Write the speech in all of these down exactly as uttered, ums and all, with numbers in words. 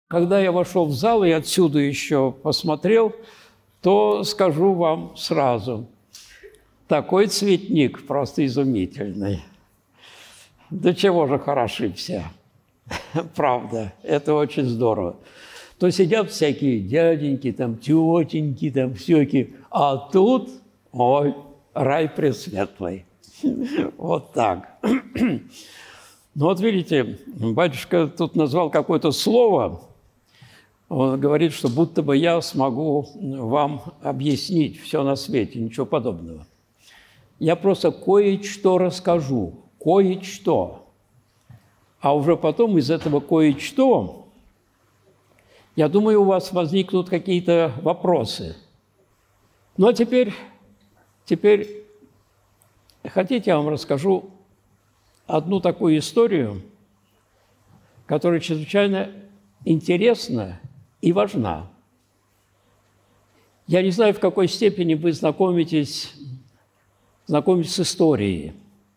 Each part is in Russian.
Когда я вошел в зал и отсюда еще посмотрел, то скажу вам сразу, такой цветник просто изумительный. До чего же хороши все. Правда, это очень здорово. То сидят всякие дяденьки, там, тетеньки, там, всякие, а тут, ой, рай пресветлый. Вот так. Ну вот видите, батюшка тут назвал какое-то слово. Он говорит, что будто бы я смогу вам объяснить все на свете, ничего подобного. Я просто кое-что расскажу, кое-что. А уже потом из этого кое-что, я думаю, у вас возникнут какие-то вопросы. Ну а теперь, теперь, хотите, я вам расскажу одну такую историю, которая чрезвычайно интересна и важна. Я не знаю, в какой степени вы знакомитесь, знакомитесь с историей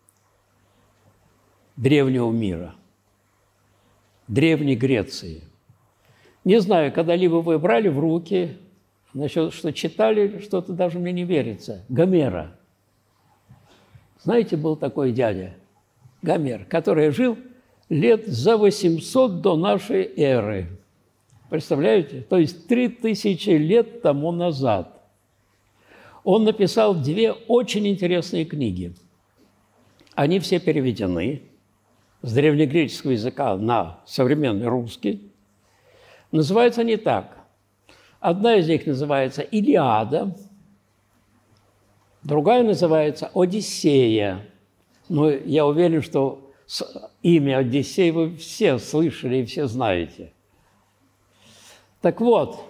древнего мира, Древней Греции. Не знаю, когда-либо вы брали в руки, насчет, что читали, что-то даже мне не верится, Гомера. Знаете, был такой дядя Гомер, который жил лет за восемьсот до нашей эры. Представляете? То есть три тысячи лет тому назад. Он написал две очень интересные книги. Они все переведены с древнегреческого языка на современный русский. Называются они так. Одна из них называется «Илиада», другая называется «Одиссея». Но я уверен, что имя Одиссей вы все слышали и все знаете. Так вот,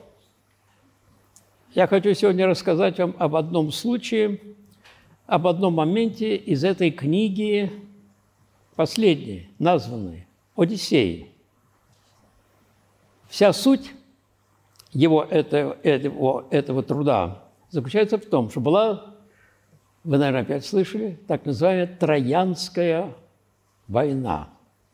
я хочу сегодня рассказать вам об одном случае, об одном моменте из этой книги, последней, названной «Одиссеей». Вся суть его этого, этого, этого труда заключается в том, что была, вы, наверное, опять слышали, так называемая Троянская война.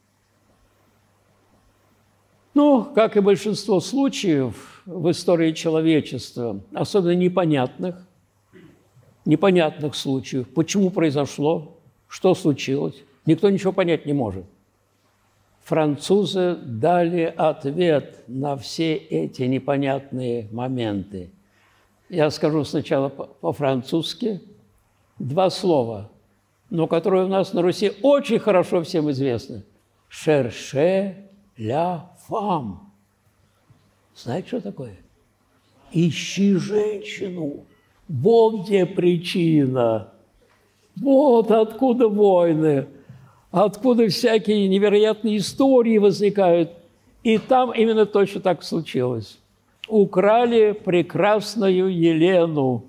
Ну, как и большинство случаев в истории человечества, особенно непонятных, непонятных случаев, почему произошло, что случилось, никто ничего понять не может. Французы дали ответ на все эти непонятные моменты. Я скажу сначала по-французски два слова, но которые у нас на Руси очень хорошо всем известны. «Cherchez la femme». Знаете, что такое? «Ищи женщину». Вот где причина. Вот откуда войны. Откуда всякие невероятные истории возникают. И там именно точно так случилось. Украли прекрасную Елену.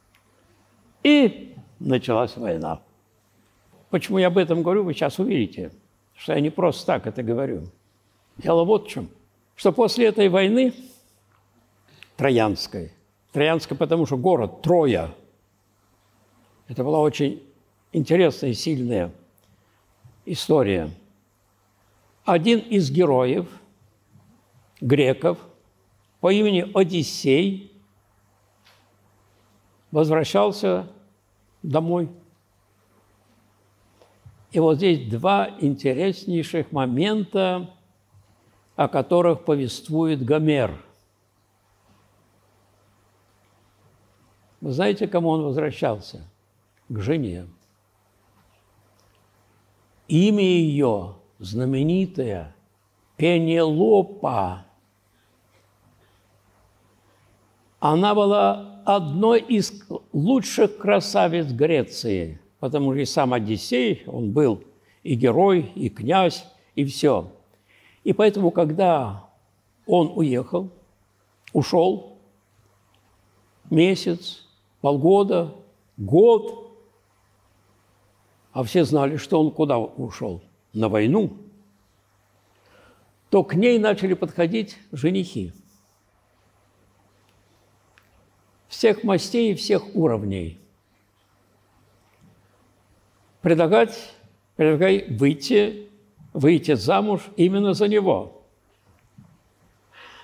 И началась война. Почему я об этом говорю, вы сейчас увидите, что я не просто так это говорю. Дело вот в чем. Что после этой войны, Троянской, Троянской, потому что город Троя, это была очень интересная и сильная история. Один из героев, греков, по имени Одиссей, возвращался домой. И вот здесь два интереснейших момента, о которых повествует Гомер. Вы знаете, к кому он возвращался? К жене. Имя ее знаменитое Пенелопа. Она была одной из лучших красавиц Греции, потому что и сам Одиссей, он был и герой, и князь, и все. И поэтому, когда он уехал, ушел, месяц, полгода, год, а все знали, что он куда ушел? На войну. То к ней начали подходить женихи. Всех мастей и всех уровней. Предлагать, предлагать выйти, выйти замуж именно за него.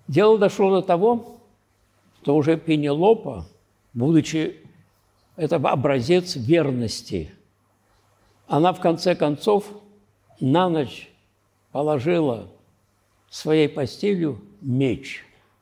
Дело дошло до того, что уже Пенелопа, будучи это образец верности, она в конце концов на ночь положила своей постелью меч,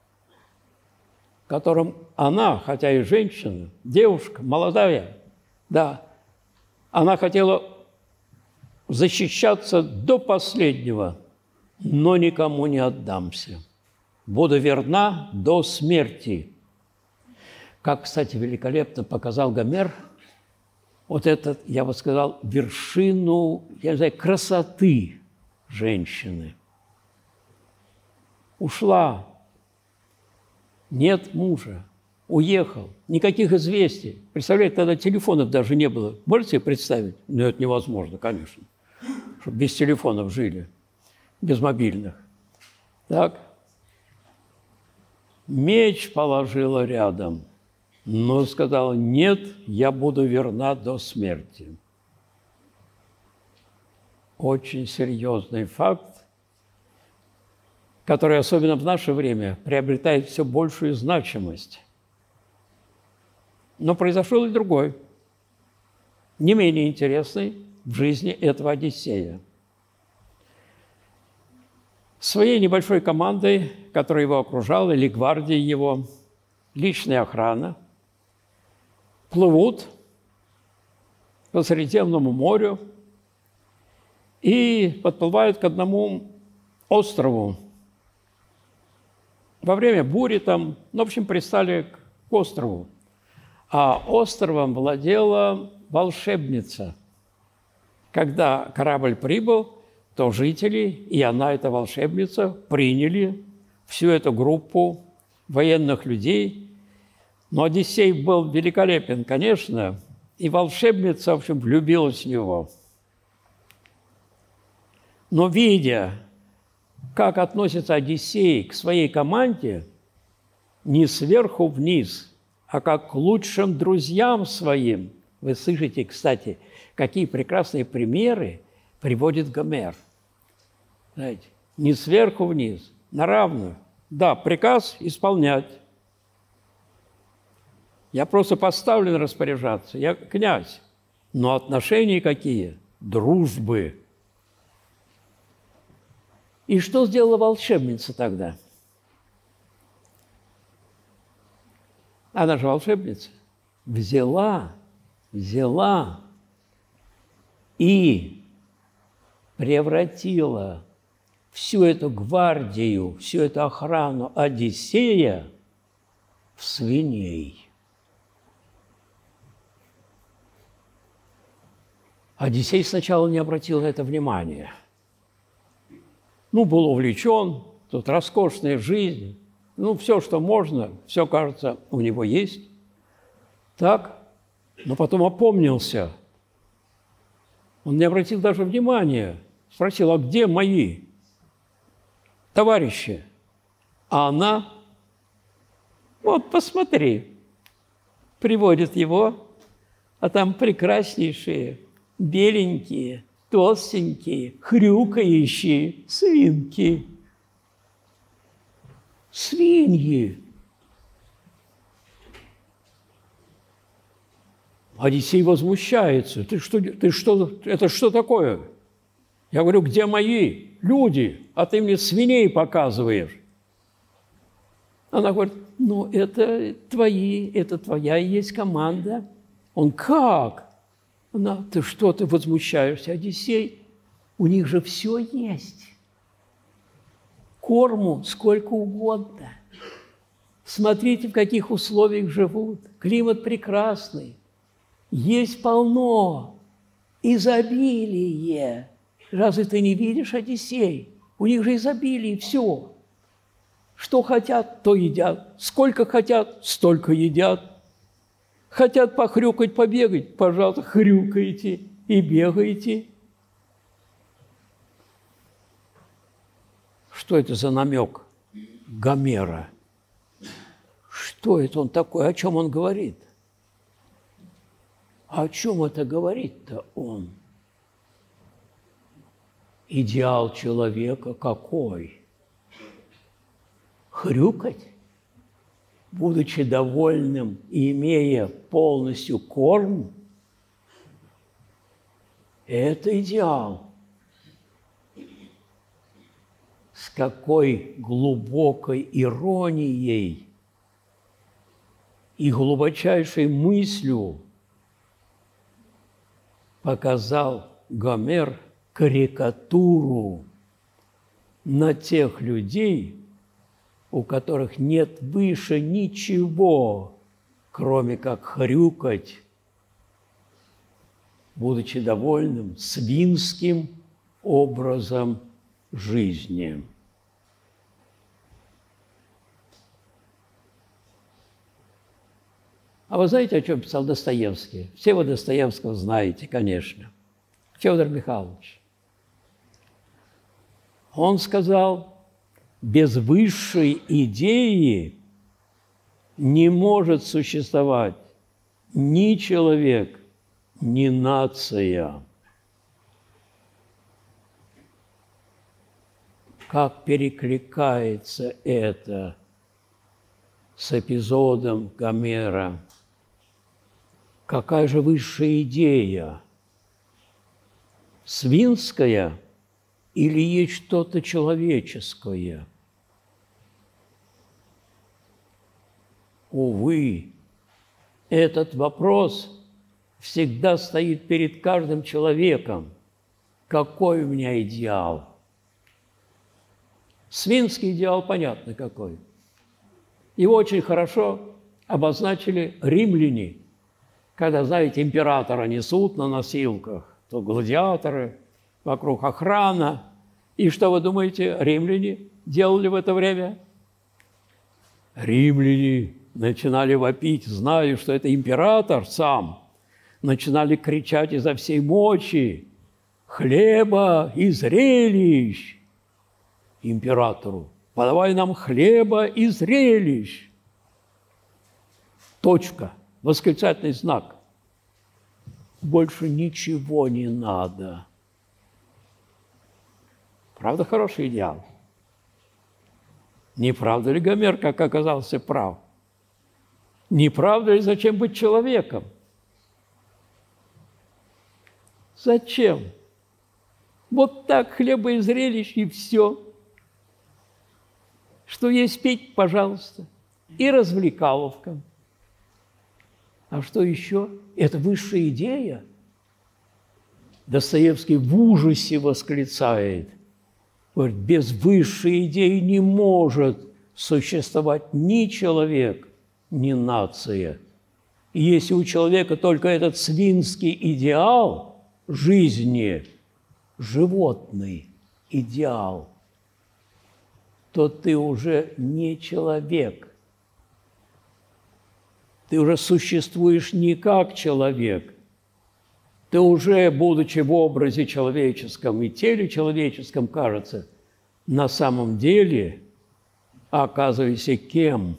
которым она, хотя и женщина, девушка, молодая, да, она хотела защищаться до последнего, но никому не отдамся. Буду верна до смерти. Как, кстати, великолепно показал Гомер, вот этот, я бы сказал, вершину, я не знаю, красоты женщины. Ушла, нет мужа, уехал, никаких известий. Представляете, тогда телефонов даже не было. Можете себе представить? Ну, это невозможно, конечно, чтобы без телефонов жили, без мобильных. Так. Меч положила рядом, но сказала: нет, я буду верна до смерти. Очень серьезный факт, который особенно в наше время приобретает все большую значимость. Но произошел и другой, не менее интересный в жизни этого Одиссея. Своей небольшой командой, которая его окружала, или гвардией его, личная охрана, плывут по Средиземному морю и подплывают к одному острову. Во время бури там, ну, в общем, пристали к острову. А островом владела волшебница. Когда корабль прибыл, то жители, и она, эта волшебница, приняли всю эту группу военных людей. Но Одиссей был великолепен, конечно, и волшебница, в общем, влюбилась в него. Но видя, как относится Одиссей к своей команде, не сверху вниз, а как к лучшим друзьям своим, вы слышите, кстати, какие прекрасные примеры приводит Гомер. Знаете, не сверху вниз, на равную. Да, приказ исполнять. Я просто поставлен распоряжаться, я князь. Но отношения какие? Дружбы. И что сделала волшебница тогда? Она же волшебница. Взяла, взяла и превратила всю эту гвардию, всю эту охрану Одиссея в свиней. Одиссей сначала не обратил на это внимания. Ну, был увлечен, тут роскошная жизнь, ну, все, что можно, все, кажется, у него есть. Так, но потом опомнился. Он не обратил даже внимания. Спросил: а где мои товарищи? А она: вот, посмотри, приводит его, а там прекраснейшие, беленькие, толстенькие, хрюкающие свинки. Свиньи. Одиссей возмущается. Ты что, ты что, это что такое? Я говорю: где мои люди? А ты мне свиней показываешь. Она говорит: ну, это твои, это твоя и есть команда. Он: как? Она: ты что, ты возмущаешься, Одиссей? У них же все есть. Корму сколько угодно. Смотрите, в каких условиях живут. Климат прекрасный. Есть полно. Изобилие. Разве ты не видишь, Одиссей? У них же изобилие, все. Что хотят, то едят. Сколько хотят, столько едят. Хотят похрюкать, побегать, пожалуйста, хрюкайте и бегаете. Что это за намек Гомера? Что это он такой? О чем он говорит? О чем это говорит-то он? Идеал человека какой? хрюкать, будучи довольным и имея полностью корм, это идеал. С какой глубокой иронией и глубочайшей мыслью показал Гомер карикатуру на тех людей, у которых нет выше ничего, кроме как хрюкать, будучи довольным свинским образом жизни. А вы знаете, о чем писал Достоевский? Все вы Достоевского знаете, конечно. Федор Михайлович. Он сказал, без высшей идеи не может существовать ни человек, ни нация. Как перекликается это с эпизодом Гомера? Какая же высшая идея? Свинская или есть что-то человеческое? Увы, этот вопрос всегда стоит перед каждым человеком. Какой у меня идеал? Свинский идеал понятно какой. Его очень хорошо обозначили римляне, когда, знаете, императора несут на носилках, то гладиаторы, вокруг охрана. И что вы думаете, римляне делали в это время? Римляне начинали вопить, зная, что это император сам. Начинали кричать изо всей мочи: «Хлеба и зрелищ!» Императору: «Подавай нам хлеба и зрелищ!» Точка. Восклицательный знак. Больше ничего не надо. Правда, хороший идеал? Не правда ли Гомер, как оказался, прав? Не правда ли, зачем быть человеком? Зачем? Вот так хлеба и зрелищ, и все. Что есть пить, пожалуйста. И развлекаловка. А что еще? Это высшая идея. Достоевский в ужасе восклицает. Говорит, без высшей идеи не может существовать ни человек, ни нация. И если у человека только этот свинский идеал жизни, животный идеал, то ты уже не человек. Ты уже существуешь не как человек. Ты уже, будучи в образе человеческом и теле человеческом, кажется, на самом деле оказываешься кем?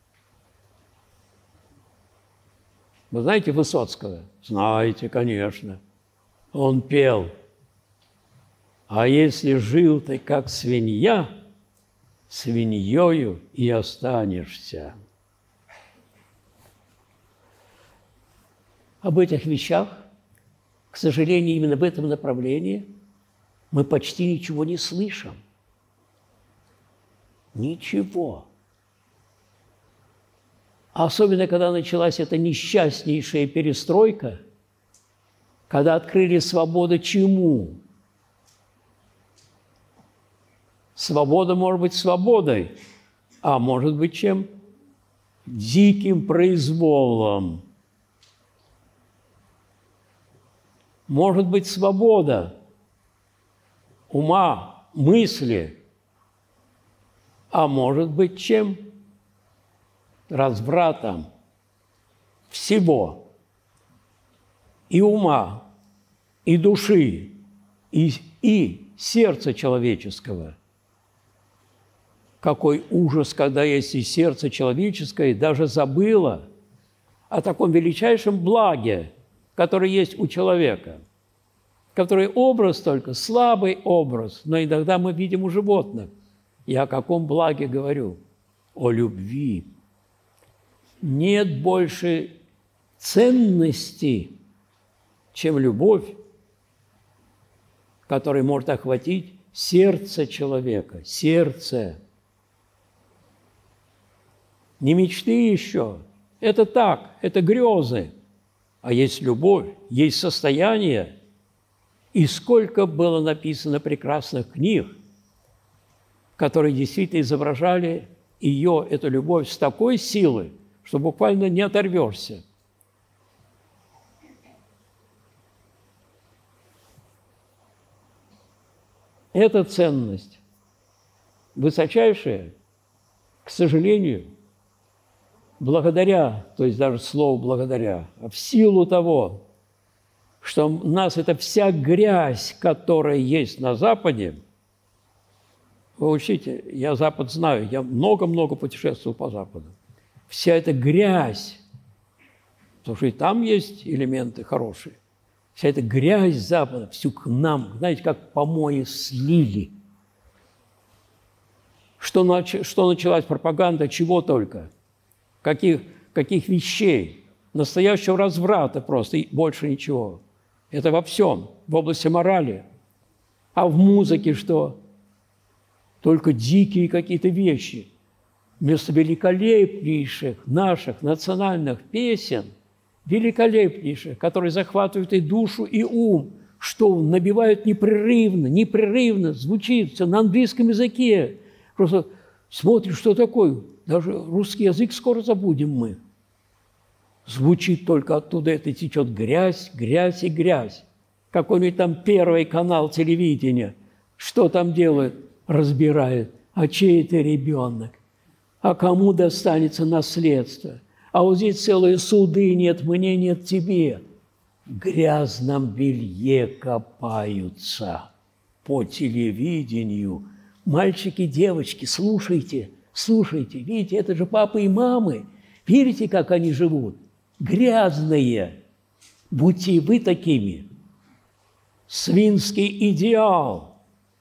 Вы знаете Высоцкого? Знаете, конечно. Он пел: «А если жил ты как свинья, свиньёю и останешься». Об этих вещах, к сожалению, именно в этом направлении мы почти ничего не слышим. Ничего. Особенно, когда началась эта несчастнейшая перестройка, когда открыли свободу чему? Свобода может быть свободой, а может быть чем? Диким произволом. Может быть свобода ума, мысли, а может быть чем? Развратом всего. И ума, и души, и, и сердца человеческого. Какой ужас, когда есть и сердце человеческое даже забыло о таком величайшем благе, который есть у человека, который образ только, слабый образ, но иногда мы видим у животных. Я о каком благе говорю? о любви. Нет больше ценности, чем любовь, которая может охватить сердце человека, сердце. Не мечты еще, это так, это грезы, а есть любовь, есть состояние. И сколько было написано прекрасных книг, которые действительно изображали ее, эту любовь, с такой силой, что буквально не оторвешься. Эта ценность высочайшая, к сожалению, благодаря, то есть даже слово «благодаря», а в силу того, что у нас эта вся грязь, которая есть на Западе, вы учите, я Запад знаю, я много-много путешествовал по Западу, вся эта грязь, потому что и там есть элементы хорошие, вся эта грязь Запада всю к нам, знаете, как помои слили. Что, нач... что началась пропаганда, чего только, каких, каких вещей, настоящего разврата просто, и больше ничего. Это во всем, в области морали. А в музыке что? Только дикие какие-то вещи. Вместо великолепнейших наших национальных песен, великолепнейших, которые захватывают и душу, и ум, что набивают непрерывно, непрерывно, звучит все на английском языке. Просто смотришь, что такое. Даже русский язык скоро забудем мы. Звучит только оттуда, это течет грязь, грязь и грязь. Какой-нибудь там первый канал телевидения, что там делает? Разбирает. А чей это ребенок? А кому достанется наследство? А вот здесь целые суды, нет мне, нет тебе. В грязном белье копаются по телевидению. Мальчики, девочки, слушайте, слушайте. Видите, это же папы и мамы. Видите, как они живут? Грязные. Будьте и вы такими. Свинский идеал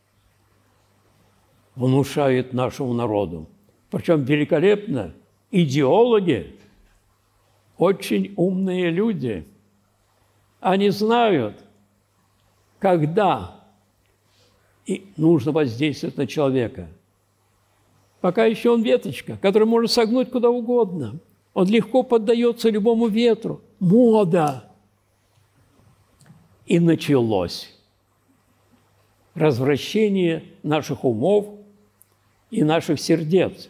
внушает нашему народу. Причем великолепно. Идеологи, очень умные люди, они знают, когда и нужно воздействовать на человека. Пока еще он веточка, которую можно согнуть куда угодно. Он легко поддается любому ветру. Мода. И началось развращение наших умов и наших сердец.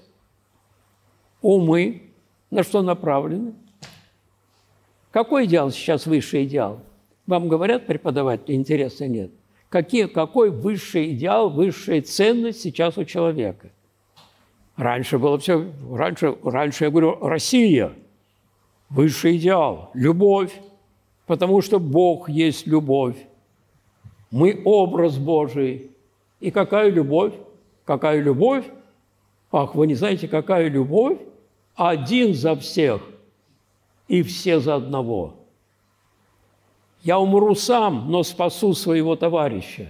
Умы на что направлены? Какой идеал сейчас высший идеал? Вам говорят преподаватели, интересно, нет? Какие, какой высший идеал, высшая ценность сейчас у человека? Раньше было все, раньше, раньше я говорю, Россия, высший идеал, любовь, потому что Бог есть любовь. Мы образ Божий. И какая любовь? Какая любовь? Ах, вы не знаете, какая любовь? Один за всех и все за одного. Я умру сам, но спасу своего товарища.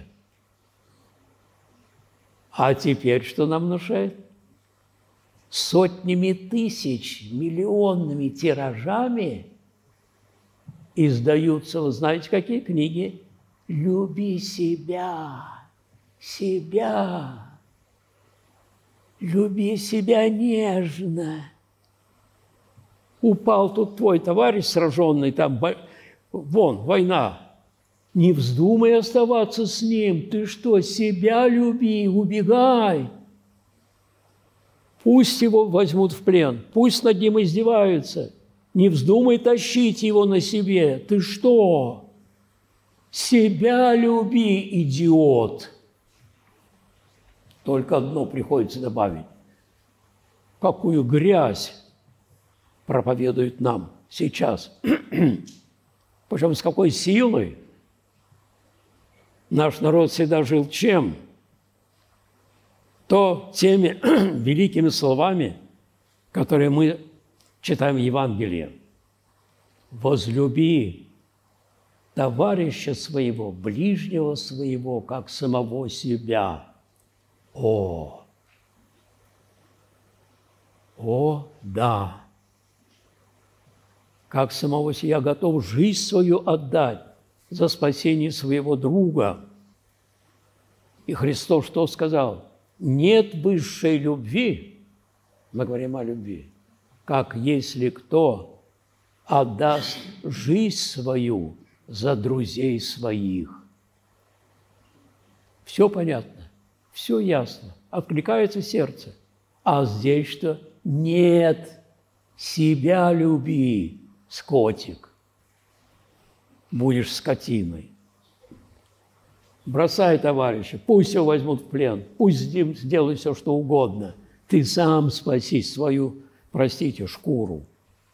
А теперь что нам внушает? Сотнями тысяч, миллионными тиражами издаются, вы знаете, какие книги? «Люби себя, себя, люби себя нежно». Упал тут твой товарищ сраженный, там, вон, война. Не вздумай оставаться с ним. Ты что, себя люби, убегай. Пусть его возьмут в плен, пусть над ним издеваются. Не вздумай тащить его на себе. Ты что? Себя люби, идиот. Только одно приходится добавить. Какую грязь проповедует нам сейчас. Причем с какой силой. Наш народ всегда жил чем? То теми великими словами, которые мы читаем в Евангелии. «Возлюби товарища своего, ближнего своего, как самого себя». О! О, да! Как самого себя готов жизнь свою отдать за спасение своего друга. И Христос что сказал? Нет высшей любви, мы говорим о любви, как если кто отдаст жизнь свою за друзей своих. Все понятно, все ясно, откликается сердце. А здесь что? Нет, себя люби, скотик. Будешь скотиной. Бросай товарища, пусть его возьмут в плен, пусть с ним сделай все, что угодно. Ты сам спаси свою, простите, шкуру.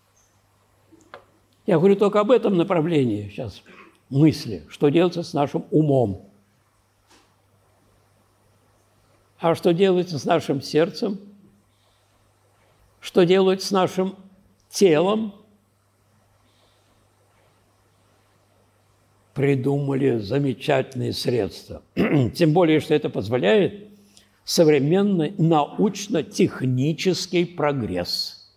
Я говорю только об этом направлении сейчас мысли, что делается с нашим умом. А что делается с нашим сердцем? Что делают с нашим телом? Придумали замечательные средства. Тем более, что это позволяет современный научно-технический прогресс.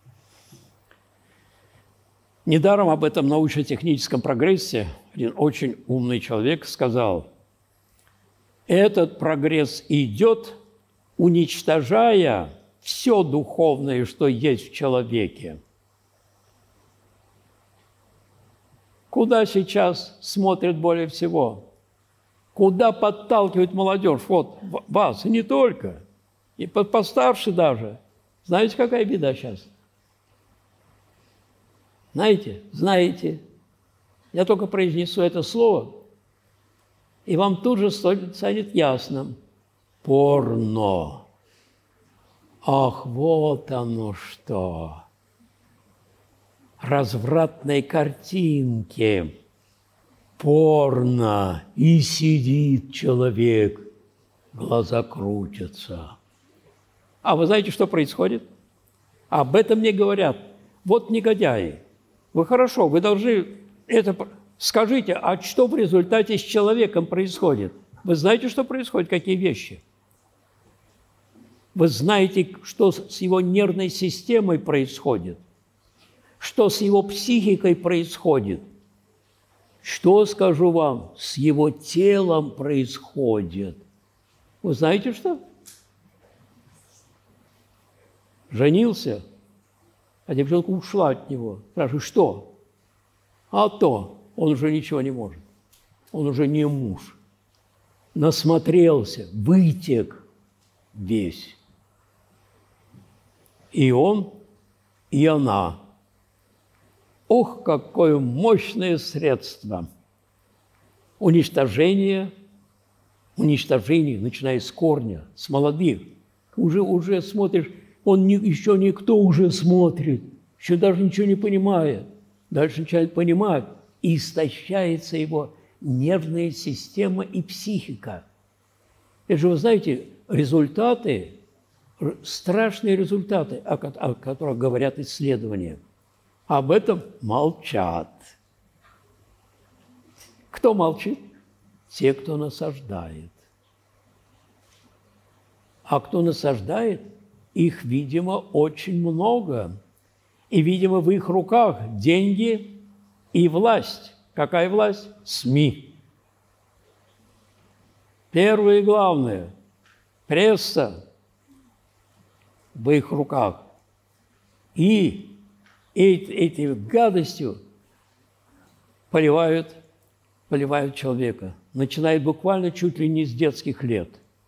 Недаром об этом научно-техническом прогрессе один очень умный человек сказал: этот прогресс идет, уничтожая все духовное, что есть в человеке. Куда сейчас смотрят более всего? Куда подталкивает молодежь? Вот вас, и не только, и постарше даже. Знаете, какая беда сейчас? Знаете? Знаете. Я только произнесу это слово, и вам тут же станет ясным. Порно. Ах, вот оно что! Развратной картинки, порно, и сидит человек, глаза крутятся. А вы знаете, что происходит? Об этом не говорят. Вот негодяи. Вы хорошо, вы должны это... Скажите, а что в результате с человеком происходит? Вы знаете, что происходит, какие вещи? Вы знаете, что с его нервной системой происходит? Что с его психикой происходит? Что, скажу вам, с его телом происходит? Вы знаете, что? Женился, а девчонка ушла от него. Спрашиваю, что? А то, он уже ничего не может. Он уже не муж. Насмотрелся, вытек весь. И он, и она. Ох, какое мощное средство уничтожения, уничтожения, начиная с корня, с молодых. Уже, уже смотришь, он не, еще никто уже смотрит, еще даже ничего не понимает. Дальше начинает понимать, и истощается его нервная система и психика. Это же, вы знаете, результаты, страшные результаты, о которых говорят исследования. Об этом молчат. Кто молчит? Те, кто насаждает. А кто насаждает, их, видимо, очень много. И, видимо, в их руках деньги и власть. Какая власть? СМИ. Первое и главное – пресса в их руках. И этой гадостью поливают, поливают человека. Начинает буквально чуть ли не с детских лет.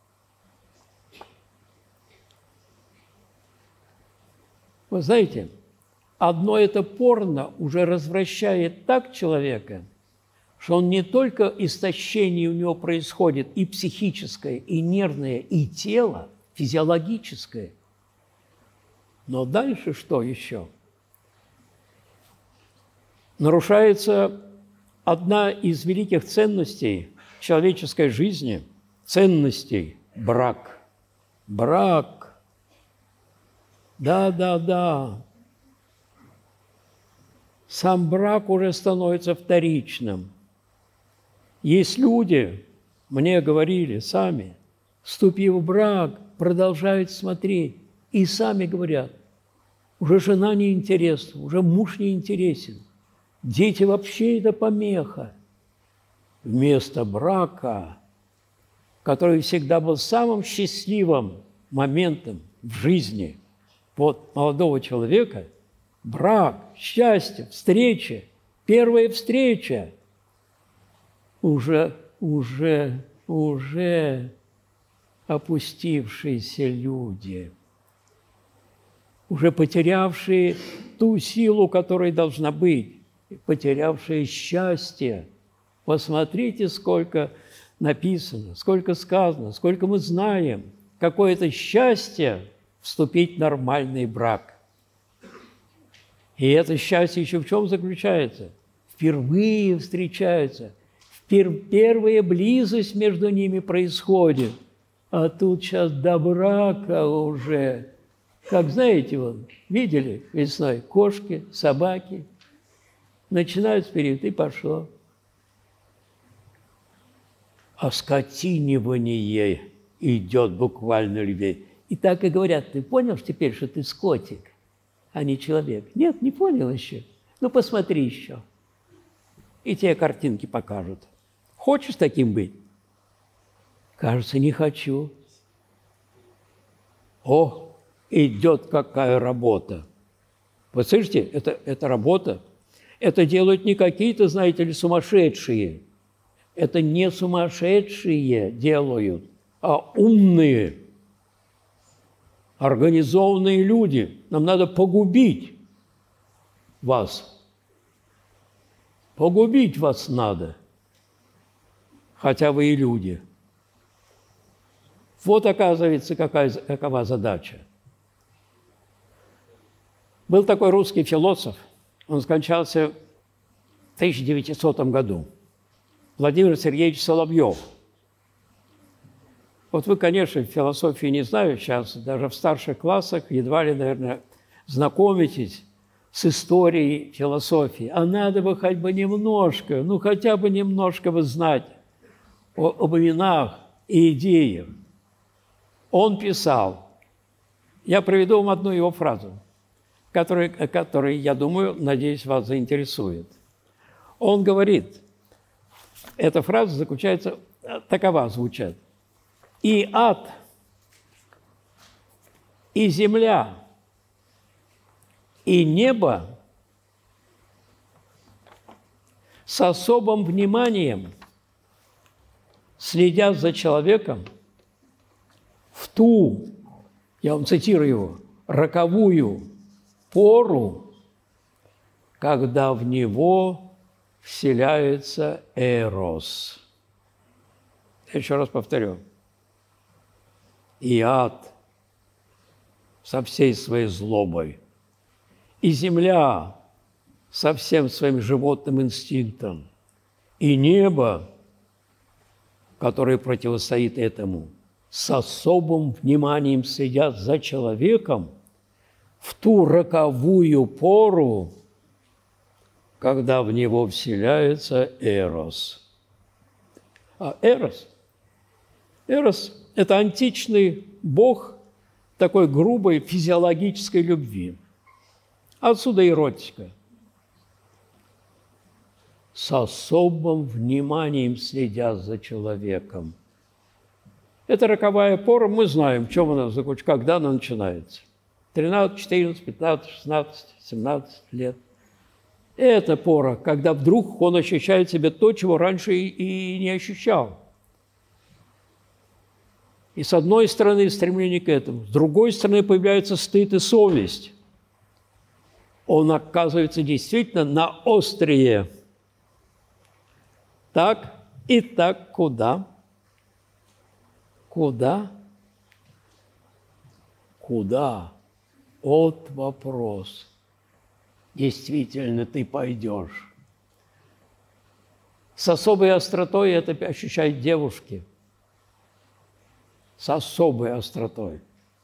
Вы знаете, одно это порно уже развращает так человека, что он не только истощение у него происходит и психическое, и нервное, и тело, физиологическое. Но дальше что еще? Нарушается одна из великих ценностей человеческой жизни, ценностей – брак. Брак. Да, да, да. Сам брак уже становится вторичным. Есть люди, мне говорили сами, вступив в брак, продолжают смотреть и сами говорят, Уже жена не интересна, уже муж не интересен. Дети вообще это помеха. Вместо брака, который всегда был самым счастливым моментом в жизни вот молодого человека, брак, счастье, встреча, первая встреча, уже, уже, уже опустившиеся люди, уже потерявшие ту силу, которая должна быть, потерявшие счастье. Посмотрите, сколько написано, сколько сказано, сколько мы знаем, какое это счастье вступить в нормальный брак. И это счастье еще в чем заключается? Впервые встречаются, первая близость между ними происходит, а тут сейчас до брака уже. Как знаете, вот, видели весной кошки, собаки, начинают вперед, и пошло. Оскотинивание идет буквально людей. И так и говорят: ты понял теперь, что ты скотик, а не человек? Нет, не понял еще. Ну, посмотри еще. И тебе картинки покажут. Хочешь таким быть? Кажется, не хочу. О, идет какая работа. Вы слышите, это, это работа. Это делают не какие-то, знаете ли, сумасшедшие. Это не сумасшедшие делают, а умные, организованные люди. Нам надо погубить вас. Погубить вас надо. Хотя вы и люди. Вот, оказывается, какая, какова задача. Был такой русский философ, он скончался в тысяча девятисотом году. Владимир Сергеевич Соловьев. Вот вы, конечно, в философии не знаю сейчас, даже в старших классах едва ли, наверное, знакомитесь с историей философии. А надо бы хоть бы немножко, ну хотя бы немножко бы знать о, об именах и идеях. Он писал, я приведу вам одну его фразу, которая, которая, я думаю, надеюсь, вас заинтересует. Он говорит, эта фраза заключается, такова звучит: «И ад, и земля, и небо с особым вниманием следят за человеком в ту, я вам цитирую его, роковую пору, когда в него вселяется эрос». Еще раз повторю. И ад со всей своей злобой, и земля со всем своим животным инстинктом, и небо, которое противостоит этому, с особым вниманием следят за человеком в ту роковую пору, когда в него вселяется эрос. А эрос? Эрос – это античный бог такой грубой физиологической любви. Отсюда эротика. С особым вниманием следят за человеком. Это роковая пора, мы знаем, в чем она заключается, когда она начинается. тринадцать, четырнадцать, пятнадцать, шестнадцать, семнадцать лет. Это пора, когда вдруг он ощущает в себе то, чего раньше и не ощущал. И с одной стороны стремление к этому, с другой стороны появляется стыд и совесть. Он оказывается действительно на острие. Так и так куда? Куда? Куда? Вот вопрос. Действительно, ты пойдешь. С особой остротой это ощущают девушки. С особой остротой.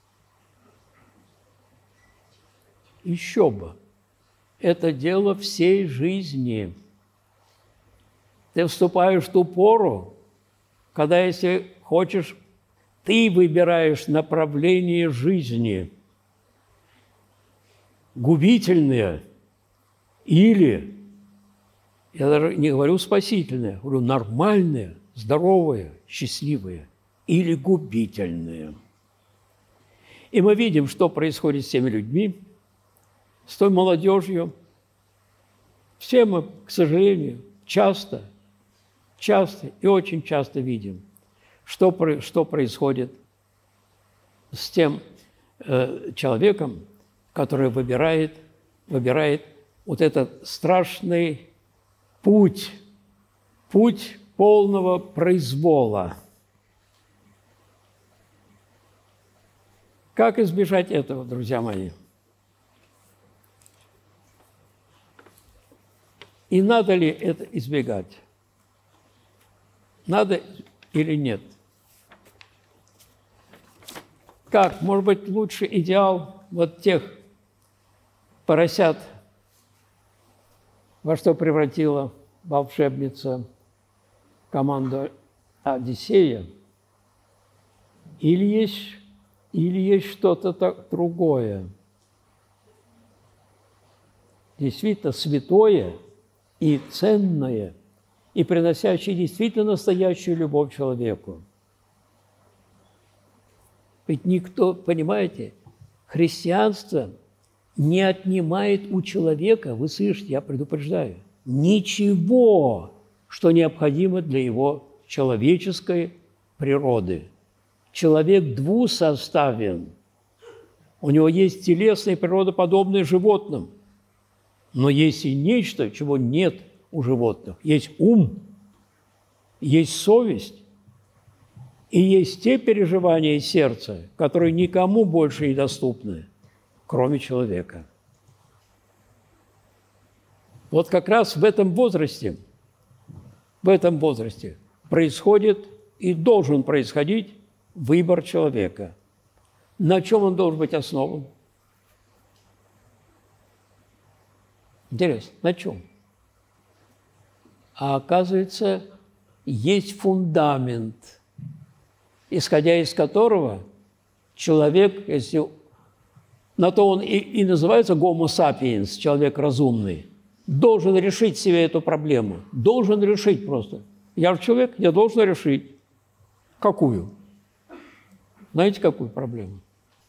Еще бы. Это дело всей жизни. Ты вступаешь в ту пору, когда, если хочешь, ты выбираешь направление жизни. губительные или, я даже не говорю спасительные, говорю нормальные, здоровые, счастливые или губительные. И мы видим, что происходит с теми людьми, с той молодежью. Все мы, к сожалению, часто, часто и очень часто видим, что, что происходит с тем э, человеком, который выбирает, выбирает вот этот страшный путь, путь полного произвола. Как избежать этого, друзья мои? И надо ли это избегать? Надо или нет? Как? Может быть, лучше идеал вот тех поросят, во что превратила волшебница команду Одиссея? Или есть, или есть что-то так другое? Действительно святое и ценное, и приносящее действительно настоящую любовь человеку. Ведь никто, понимаете, христианство не отнимает у человека, вы слышите, я предупреждаю, ничего, что необходимо для его человеческой природы. Человек двусоставен. У него есть телесная природа, подобная животным. Но есть и нечто, чего нет у животных. Есть ум, есть совесть, и есть те переживания сердца, которые никому больше не доступны, кроме человека. Вот как раз в этом возрасте, в этом возрасте происходит и должен происходить выбор человека. На чем он должен быть основан? Интересно, на чем? А оказывается, есть фундамент, исходя из которого человек, если на то он и, и называется Homo sapiens, человек разумный, должен решить себе эту проблему. Должен решить просто. Я же человек, я должен решить. Какую? Знаете, какую проблему?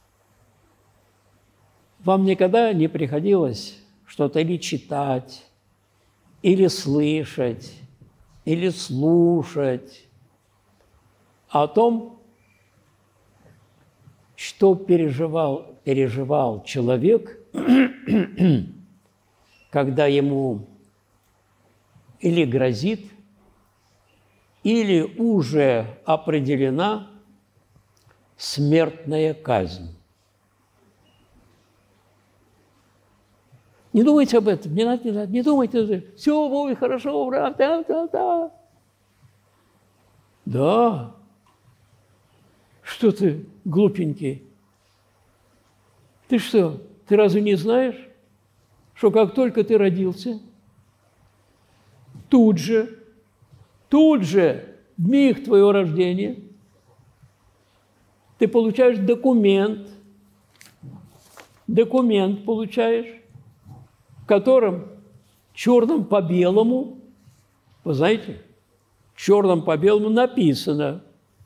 Вам никогда не приходилось что-то или читать, или слышать, или слушать о том, что переживал, переживал человек, когда ему или грозит, или уже определена смертная казнь. Не думайте об этом, не надо, не надо, не думайте, все будет хорошо, ура, да, да, да. Да. Что ты, глупенький? Ты что, ты разве не знаешь, что как только ты родился, тут же, тут же, в миг твоего рождения, ты получаешь документ, документ получаешь, в котором черным по белому, вы знаете, черным по белому написано: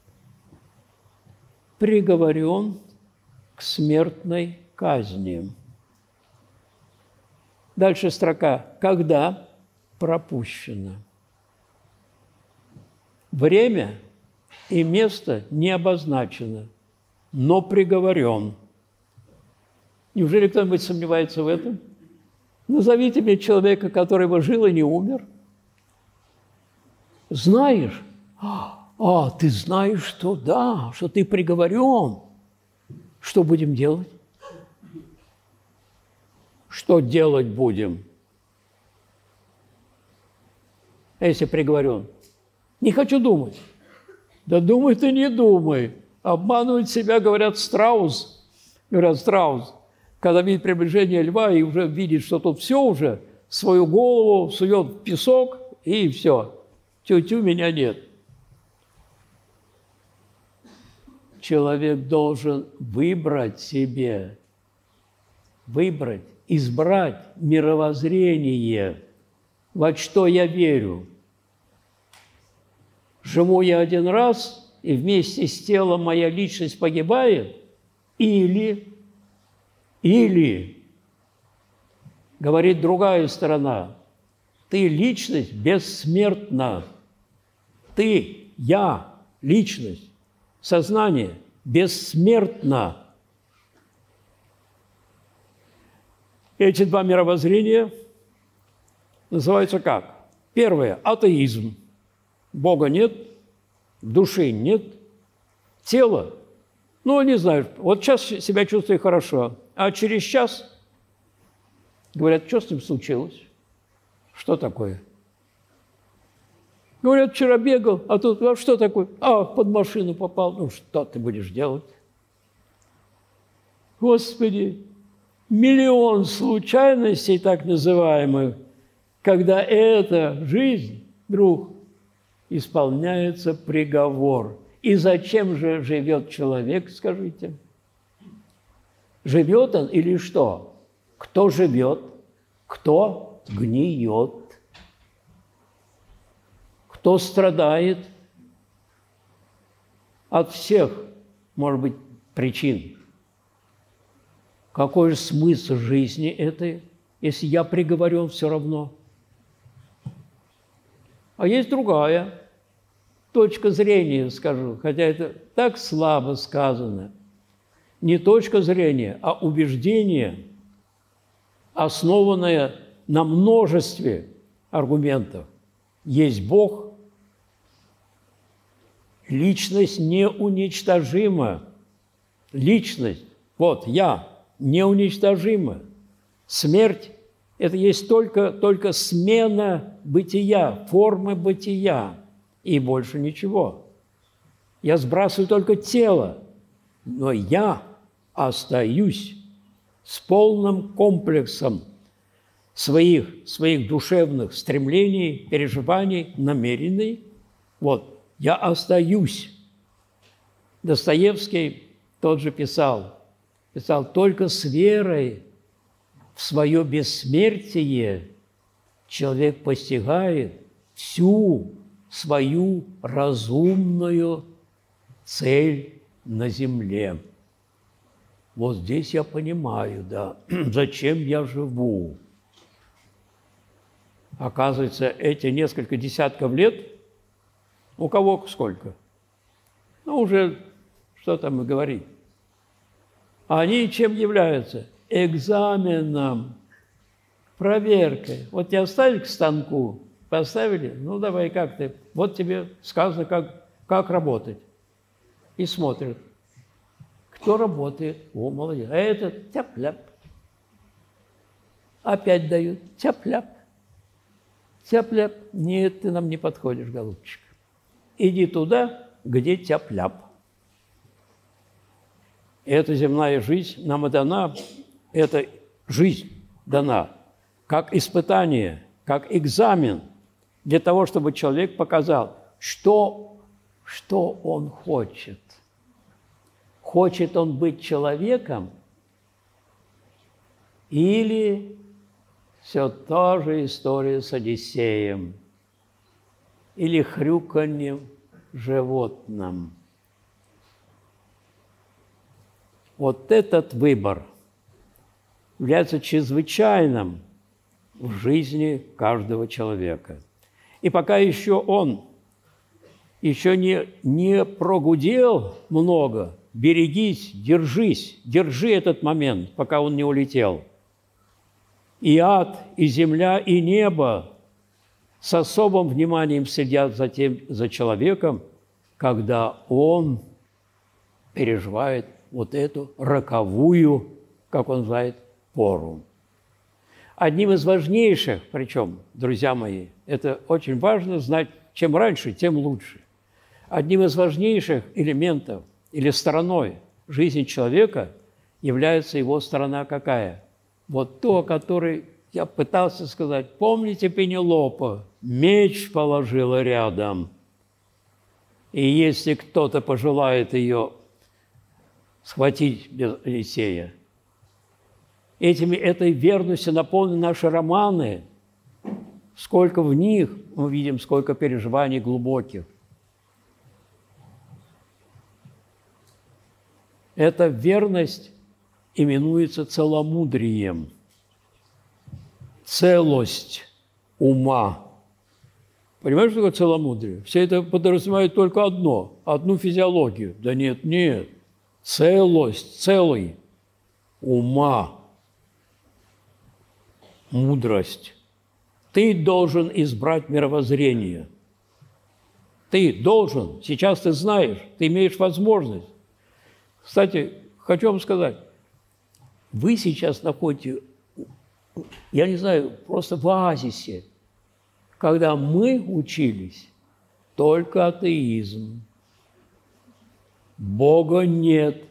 приговорен к смертной казни. Дальше строка: когда пропущено. Время и место не обозначено, но приговорен. Неужели кто-нибудь сомневается в этом? Назовите мне человека, который бы жил и не умер. Знаешь? А, ты знаешь, что да, что ты приговорен. Что будем делать? Что делать будем? Если приговорен? Не хочу думать. Да думай ты, не думай. Обманывать себя, говорят, страус. Говорят, страус. Когда видит приближение льва и уже видит, что тут все уже, свою голову сует в песок, и все. Тю-тю, меня нет. Человек должен выбрать себе, выбрать избрать мировоззрение, во что я верю. Живу я один раз, и вместе с телом моя личность погибает, или, или, говорит другая сторона, ты личность бессмертна. Ты, я, личность, сознание бессмертна. Эти два мировоззрения называются как? Первое – атеизм. Бога нет, души нет, тело, ну, не знаю, вот сейчас себя чувствую хорошо, а через час говорят, что с ним случилось? Что такое? Говорят, вчера бегал, а тут, а что такое? А, под машину попал. Ну, что ты будешь делать? Господи, миллион случайностей, так называемых, когда эта жизнь, друг, исполняется приговор. И зачем же живет человек, скажите? Живет он или что? Кто живет? Кто гниет? Кто страдает от всех, может быть, причин? Какой же смысл жизни этой, если я приговорен все равно? А есть другая точка зрения, скажу, хотя это так слабо сказано. Не точка зрения, а убеждение, основанное на множестве аргументов. Есть Бог, личность неуничтожима. Личность, вот я, неуничтожима. Смерть – это есть только, только смена бытия, формы бытия, и больше ничего. Я сбрасываю только тело, но я остаюсь с полным комплексом своих, своих душевных стремлений, переживаний, намерений. Вот, я остаюсь. Достоевский тот же писал, писал, только с верой в свое бессмертие человек постигает всю свою разумную цель на земле. Вот здесь я понимаю, да, зачем я живу. Оказывается, эти несколько десятков лет, у кого сколько? Ну, уже, что там и говорить. Они чем являются? Экзаменом, проверкой. Вот тебя оставили к станку, поставили, ну, давай, как ты? Вот тебе сказано, как, как работать. И смотрят. Кто работает? О, молодец. А этот тяп-ляп. Опять дают тяп-ляп. Тяп-ляп. Нет, ты нам не подходишь, голубчик. Иди туда, где тяп-ляп. Эта земная жизнь нам и дана, эта жизнь дана как испытание, как экзамен для того, чтобы человек показал, что, что он хочет. Хочет он быть человеком или все та же история с Одиссеем или хрюканьем животным. Вот этот выбор является чрезвычайным в жизни каждого человека. И пока еще он еще не, не прогудел много, берегись, держись, держи этот момент, пока он не улетел. И ад, и земля, и небо с особым вниманием следят за, тем, за человеком, когда он переживает вот эту роковую, как он называет, пору. Одним из важнейших, причем, друзья мои, это очень важно знать, чем раньше, тем лучше. Одним из важнейших элементов или стороной жизни человека является его сторона какая? Вот то, о которой я пытался сказать. Помните Пенелопа? Меч положила рядом. И если кто-то пожелает ее схватить без Одиссея, Этими, этой верностью наполнены наши романы. Сколько в них мы видим, сколько переживаний глубоких. Эта верность именуется целомудрием. Целость ума. Понимаешь, что такое целомудрие? Все это подразумевает только одно, одну физиологию. Да нет, нет. Целость, целый ума, мудрость. Ты должен избрать мировоззрение. Ты должен. Сейчас ты знаешь, ты имеешь возможность. Кстати, хочу вам сказать, вы сейчас находите, я не знаю, просто в оазисе, когда мы учились, только атеизм. Бога нет.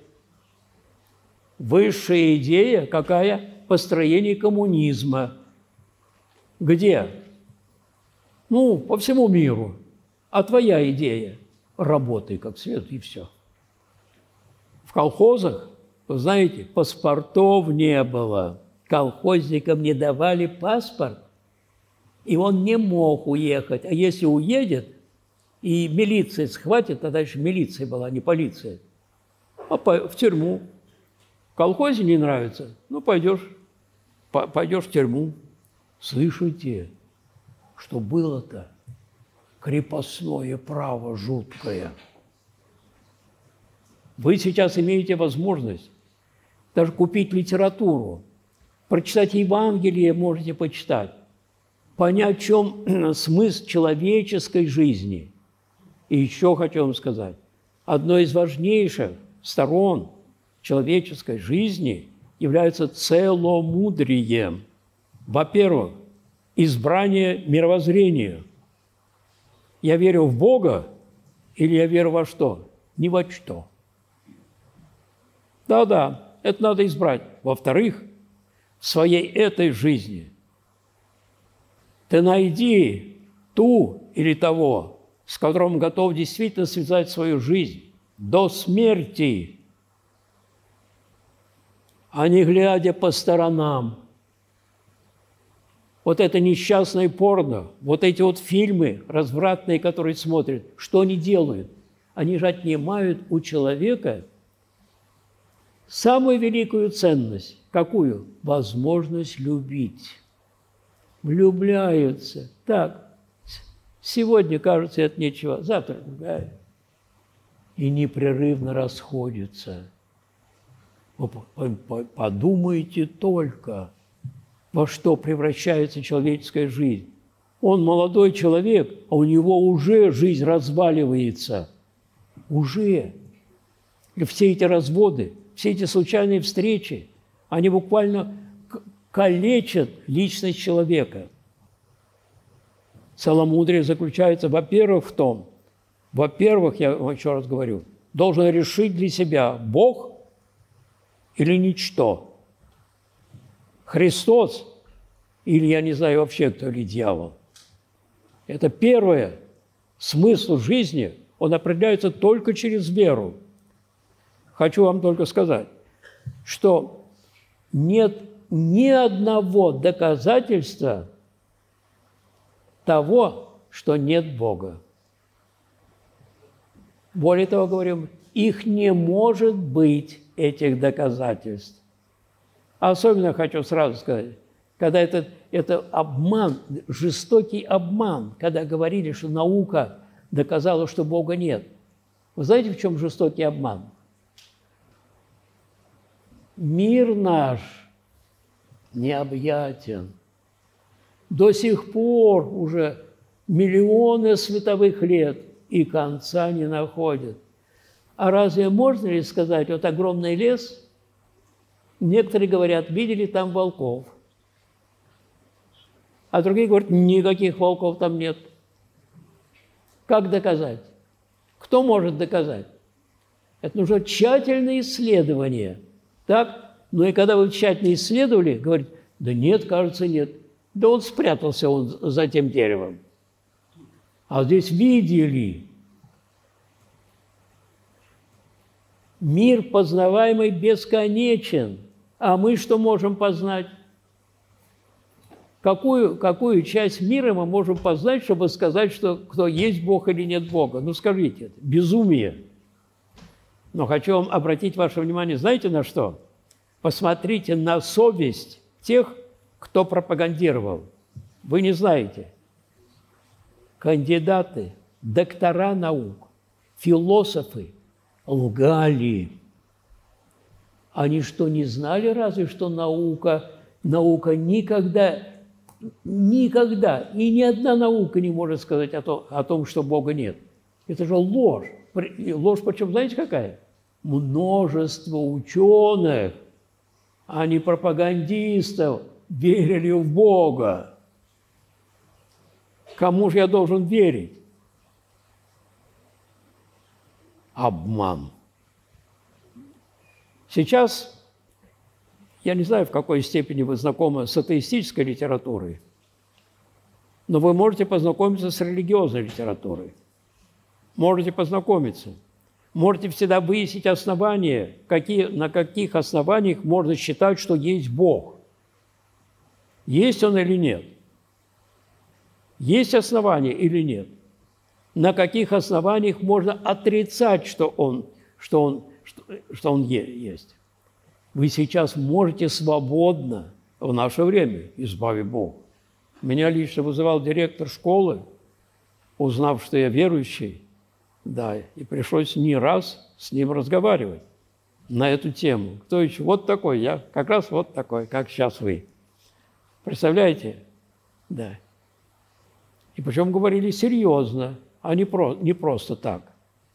Высшая идея какая? Построение коммунизма. Где? Ну, по всему миру. А твоя идея? Работай как свет, и все. В колхозах, вы знаете, паспортов не было. Колхозникам не давали паспорт, и он не мог уехать. А если уедет, и милиция схватит, тогда еще милиция была, не полиция, а в тюрьму. В колхозе не нравится, ну, пойдешь, пойдешь в тюрьму. Слышите, что было-то? Крепостное право жуткое. Вы сейчас имеете возможность даже купить литературу, прочитать Евангелие можете почитать, понять, в чем смысл человеческой жизни. И еще хочу вам сказать, одной из важнейших сторон человеческой жизни является целомудрием. Во-первых, избрание мировоззрения. Я верю в Бога или я верю во что? Ни во что. Да-да, это надо избрать. Во-вторых, в своей этой жизни ты найди ту или того, с которым готов действительно связать свою жизнь до смерти, а не глядя по сторонам. Вот это несчастное порно, вот эти вот фильмы развратные, которые смотрят, что они делают? Они же отнимают у человека самую великую ценность. Какую? Возможность любить. Влюбляются. Так, сегодня, кажется, это ничего, завтра другая. И непрерывно расходятся. Подумайте только, во что превращается человеческая жизнь. Он молодой человек, а у него уже жизнь разваливается. Уже. И все эти разводы, все эти случайные встречи, они буквально калечат личность человека. Целомудрие заключается, во-первых, в том, во-первых, я еще раз говорю, должен решить для себя, Бог или ничто. Христос или, я не знаю вообще, кто, или дьявол. Это первое. Смысл жизни, он определяется только через веру. Хочу вам только сказать, что нет ни одного доказательства того, что нет Бога. Более того, говорим, их не может быть, этих доказательств. Особенно хочу сразу сказать, когда это, это обман, жестокий обман, когда говорили, что наука доказала, что Бога нет. Вы знаете, в чем жестокий обман? Мир наш необъятен. До сих пор уже миллионы световых лет и конца не находят. А разве можно ли сказать, вот огромный лес, некоторые говорят, видели там волков, а другие говорят, никаких волков там нет. Как доказать? Кто может доказать? Это нужно тщательное исследование. Так? Ну и когда вы тщательно исследовали, говорит, да нет, кажется, нет. Да он спрятался он за тем деревом. А здесь видели. Мир познаваемый бесконечен, А мы что можем познать? Какую, какую часть мира мы можем познать, чтобы сказать, что кто есть Бог или нет Бога? Ну, скажите, это безумие. Но хочу вам обратить ваше внимание, знаете, на что? Посмотрите на совесть тех, кто пропагандировал. Вы не знаете. Кандидаты, доктора наук, философы лгали. Они что, не знали разве, что наука, наука никогда, никогда, и ни одна наука не может сказать о том, о том, что Бога нет. Это же ложь. Ложь, причем, знаете, какая? Множество ученых, а не пропагандистов, верили в Бога. Кому же я должен верить? Обман. Сейчас, я не знаю, в какой степени вы знакомы с атеистической литературой, но вы можете познакомиться с религиозной литературой. Можете познакомиться. Можете всегда выяснить основания, какие, на каких основаниях можно считать, что есть Бог. Есть Он или нет? Есть основания или нет? На каких основаниях можно отрицать, что Он, что он, что, что он есть? Вы сейчас можете свободно в наше время, избави Бог. Меня лично вызывал директор школы, узнав, что я верующий, да, и пришлось не раз с ним разговаривать на эту тему. Кто еще? Вот такой, я как раз вот такой, как сейчас вы. Представляете? Да. И причем говорили серьезно, а не, про, не просто так.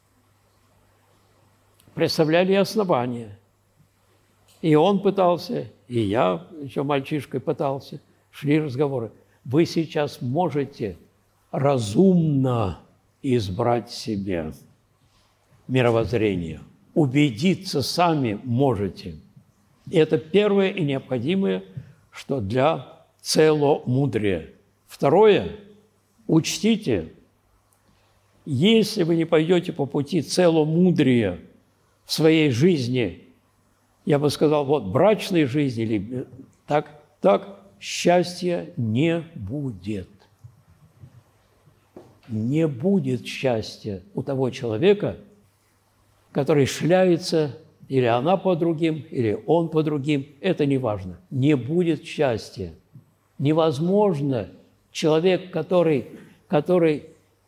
Представляли основания. И он пытался, и я еще мальчишкой пытался. Шли разговоры. Вы сейчас можете разумно избрать себе мировоззрение. Убедиться сами можете. И это первое и необходимое, что для целомудрия. Второе, учтите, если вы не пойдете по пути целомудрия в своей жизни, я бы сказал, вот брачной жизни, или так, так счастья не будет. Не будет счастья у того человека, который шляется, или она по другим, или он по другим, это не важно. Не будет счастья. Невозможно человек, который, который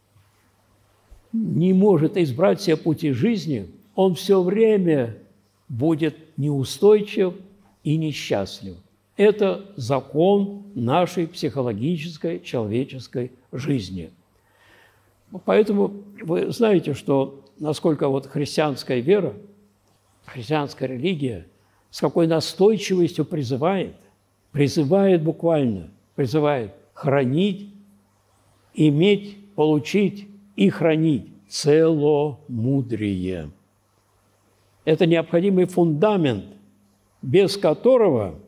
не может избрать себе пути жизни, он все время будет неустойчив и несчастлив. Это закон нашей психологической, человеческой жизни. Поэтому вы знаете, что насколько вот христианская вера, христианская религия с какой настойчивостью призывает, призывает буквально, призывает хранить, иметь, получить и хранить целомудрие. Это необходимый фундамент, без которого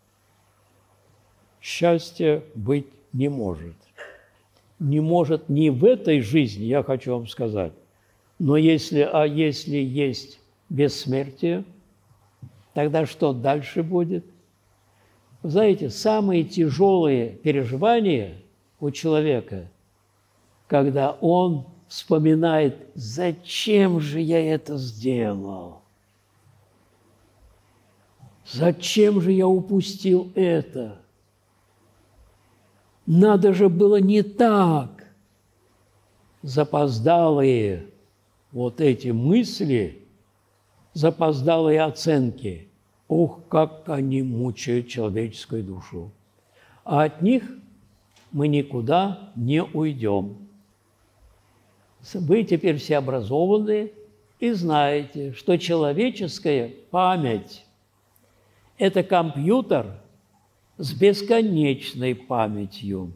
счастья быть не может. Не может ни в этой жизни, я хочу вам сказать, но если, а если есть бессмертие, тогда что дальше будет? Вы знаете, самые тяжелые переживания у человека, когда он вспоминает, зачем же я это сделал? Зачем же я упустил это? Надо же было не так. Запоздалые вот эти мысли, запоздалые оценки, ух, как они мучают человеческую душу. А от них мы никуда не уйдем. Вы теперь все образованные и знаете, что человеческая память – это компьютер с бесконечной памятью.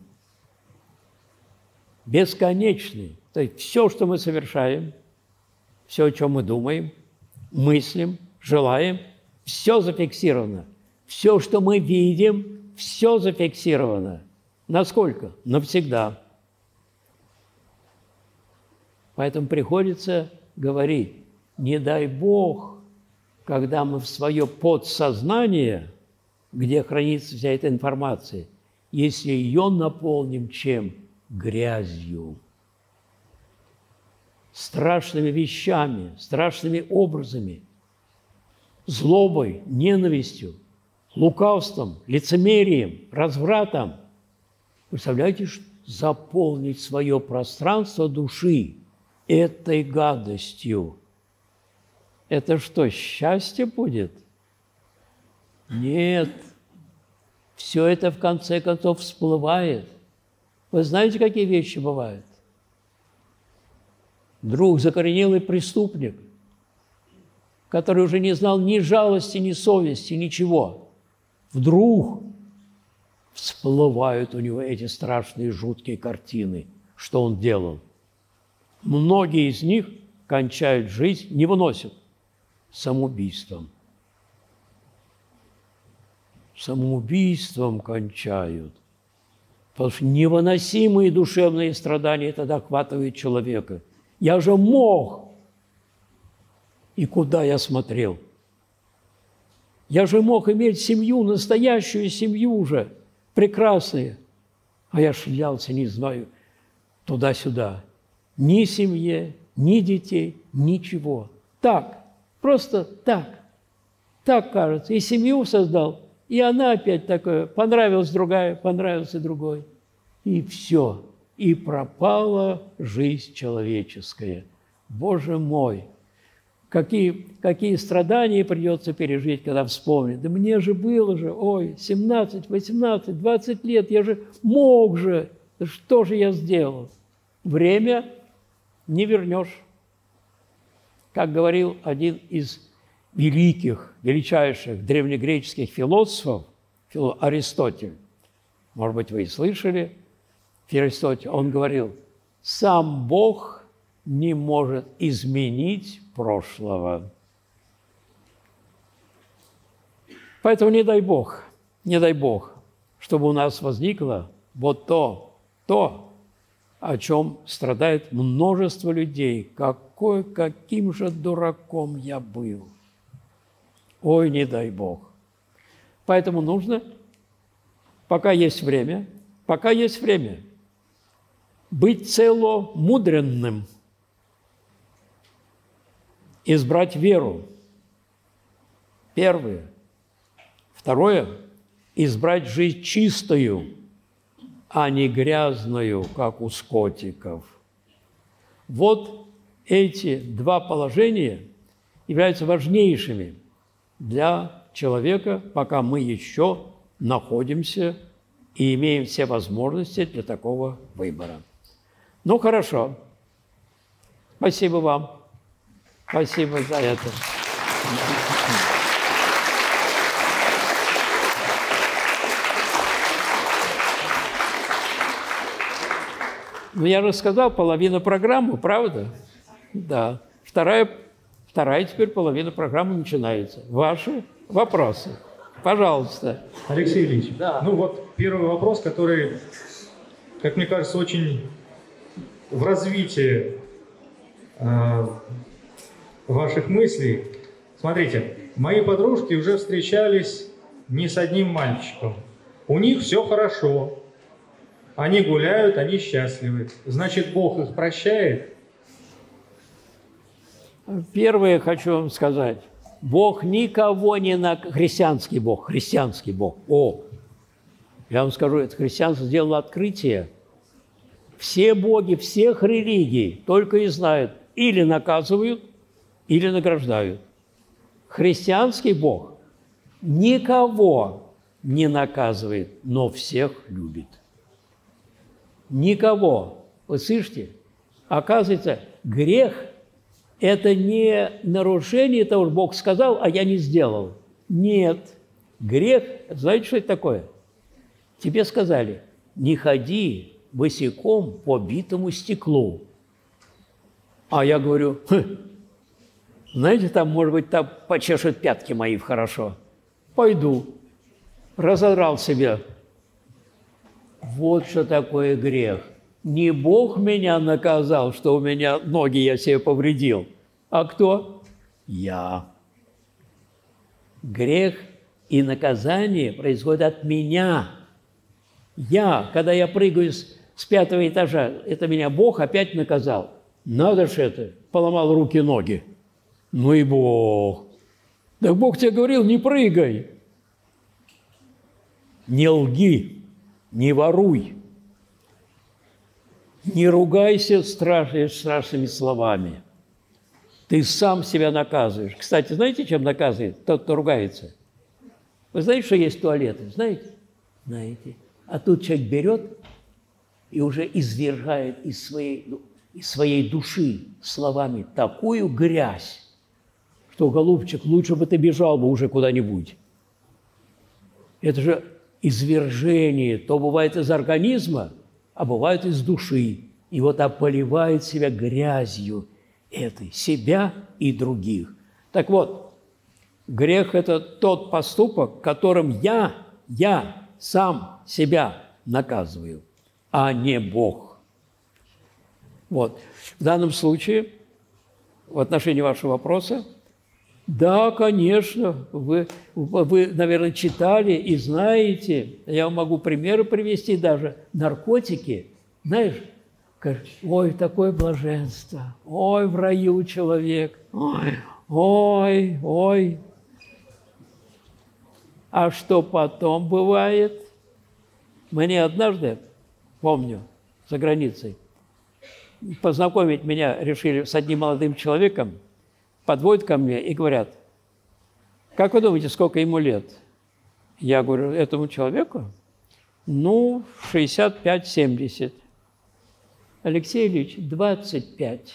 Бесконечной. То есть все, что мы совершаем, все, о чем мы думаем, мыслим, желаем, все зафиксировано. Все, что мы видим, все зафиксировано. Насколько? Навсегда. Поэтому приходится говорить, не дай Бог, когда мы в свое подсознание, где хранится вся эта информация, если ее наполним чем? Грязью, страшными вещами, страшными образами, злобой, ненавистью, лукавством, лицемерием, развратом. Представляете, что заполнить свое пространство души этой гадостью. Это что, счастье будет? Нет. Все это в конце концов всплывает. Вы знаете, какие вещи бывают? Вдруг закоренелый преступник, который уже не знал ни жалости, ни совести, ничего, вдруг всплывают у него эти страшные, жуткие картины, что он делал. Многие из них кончают жизнь, не выносят, самоубийством. Самоубийством кончают. Потому что невыносимые душевные страдания тогда охватывают человека. Я же мог. И куда я смотрел? Я же мог иметь семью, настоящую семью уже, прекрасную. А я шлялся, не знаю, туда-сюда. Ни семье, ни детей, ничего. Так, просто так. Так кажется. И семью создал. И она опять такая, понравилась другая, понравился другой. И все. И пропала жизнь человеческая. Боже мой! Какие, какие страдания придется пережить, когда вспомнить. Да мне же было же, ой, семнадцать, восемнадцать, двадцать лет, я же мог же. Да что же я сделал? Время не вернешь. Как говорил один из великих, величайших древнегреческих философов, Аристотель, может быть, вы и слышали, Аристотель, он говорил, сам Бог не может изменить прошлого. Поэтому не дай Бог, не дай Бог, чтобы у нас возникло вот то, то, о чем страдает множество людей. Какой, каким же дураком я был. Ой, не дай Бог. Поэтому нужно, пока есть время, пока есть время, быть целомудренным, избрать веру. Первое. Второе. Избрать жизнь чистую, а не грязную, как у скотиков. Вот эти два положения являются важнейшими для человека, пока мы еще находимся и имеем все возможности для такого выбора. Ну, хорошо. Спасибо вам. Спасибо за это. Ну, я рассказал половину программы, правда? Да. Вторая, вторая теперь половина программы начинается. Ваши вопросы. Пожалуйста. Алексей Ильич, да. Ну вот первый вопрос, который, как мне кажется, очень в развитии э, ваших мыслей. Смотрите, мои подружки уже встречались не с одним мальчиком. У них все хорошо. Они гуляют, они счастливы. Значит, Бог их прощает? Первое хочу вам сказать. Бог никого не на... Христианский Бог, христианский Бог. О, я вам скажу, это христианство сделало открытие. Все боги всех религий только и знают, или наказывают, или награждают. Христианский Бог никого не наказывает, но всех любит. Никого. Вы слышите? Оказывается, грех – это не нарушение того, что Бог сказал, а я не сделал. Нет. Грех, знаете, что это такое? Тебе сказали, не ходи босиком по битому стеклу. А я говорю, хм, знаете, там, может быть, там почешут пятки мои хорошо. Пойду. Разодрал себе. Вот что такое грех. Не Бог меня наказал, что у меня ноги я себе повредил, а кто? Я. Грех и наказание происходят от меня. Я, когда я прыгаю с, с пятого этажа, это меня Бог опять наказал. Надо же это, поломал руки-ноги. Ну и Бог. Так Бог тебе говорил, не прыгай. Не лги, не воруй. Не ругайся страшными, страшными словами. Ты сам себя наказываешь. Кстати, знаете, чем наказывает тот, кто ругается? Вы знаете, что есть туалеты? Знаете? Знаете. А тут человек берет и уже извергает из своей, из своей души словами такую грязь, что, голубчик, лучше бы ты бежал бы уже куда-нибудь. Это же извержение. То бывает из организма, а бывает из души. И вот так поливает себя грязью этой, себя и других. Так вот, грех – это тот поступок, которым я, я сам себя наказываю, а не Бог. Вот. В данном случае, в отношении вашего вопроса, да, конечно, вы, вы, наверное, читали и знаете, я вам могу примеры привести даже, наркотики, знаешь, ой, такое блаженство, ой, в раю человек, ой, ой, ой. А что потом бывает? Мне однажды, помню, за границей, познакомить меня решили с одним молодым человеком, подводят ко мне и говорят, как вы думаете, сколько ему лет? Я говорю, этому человеку? Ну, шестьдесят пять - семьдесят. Алексей Ильич, двадцать пять.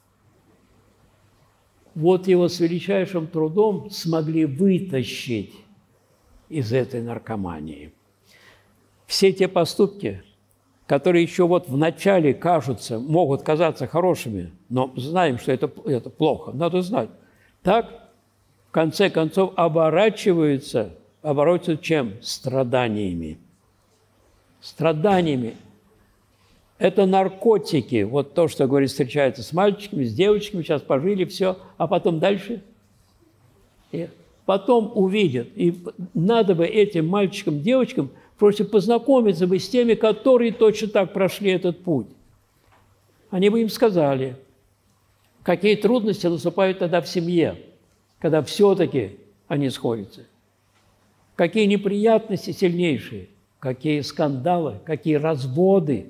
Вот его с величайшим трудом смогли вытащить из этой наркомании. Все те поступки, которые еще вот в начале кажутся, могут казаться хорошими, но знаем, что это, это плохо, надо знать. Так, в конце концов, оборачиваются, оборачиваются чем? Страданиями. Страданиями. Это наркотики. Вот то, что, говорит, встречается с мальчиками, с девочками, сейчас пожили, все, а потом дальше. И потом увидят. И надо бы этим мальчикам, девочкам просто познакомиться бы с теми, которые точно так прошли этот путь. Они бы им сказали, какие трудности наступают тогда в семье, когда все-таки они сходятся. Какие неприятности сильнейшие, какие скандалы, какие разводы,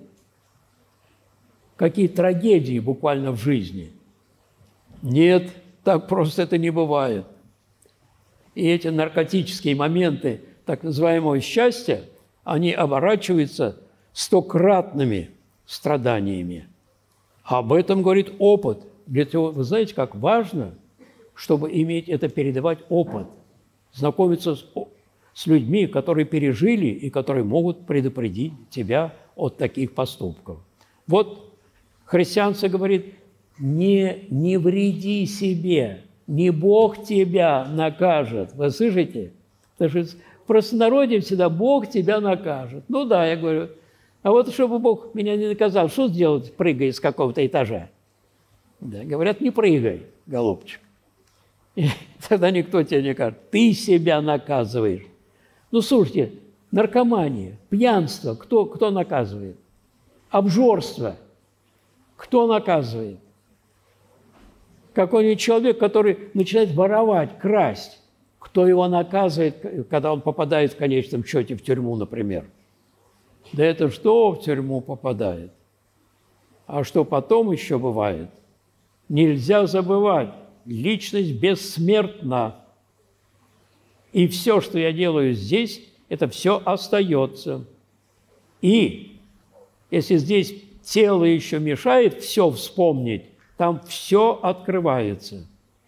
какие трагедии буквально в жизни. Нет, так просто это не бывает. И эти наркотические моменты так называемого счастья, они оборачиваются стократными страданиями. Об этом говорит опыт. Для того, вы знаете, как важно, чтобы иметь это, передавать опыт, знакомиться с, с людьми, которые пережили и которые могут предупредить тебя от таких поступков. Вот христианство говорит, не, не вреди себе, не Бог тебя накажет. Вы слышите? Потому что в простонародье всегда Бог тебя накажет. Ну да, я говорю, а вот чтобы Бог меня не наказал, что сделать, прыгая с какого-то этажа? Да, говорят, не прыгай, голубчик. И тогда никто тебе не кажет. Ты себя наказываешь. Ну, слушайте, наркомания, пьянство, кто, кто наказывает? Обжорство. Кто наказывает? Какой-нибудь человек, который начинает воровать, красть. Кто его наказывает, когда он попадает в конечном счете в тюрьму, например? Да это что в тюрьму попадает? А что потом еще бывает? Нельзя забывать, личность бессмертна. И все, что я делаю здесь, это все остается. И если здесь тело еще мешает все вспомнить, там все открывается.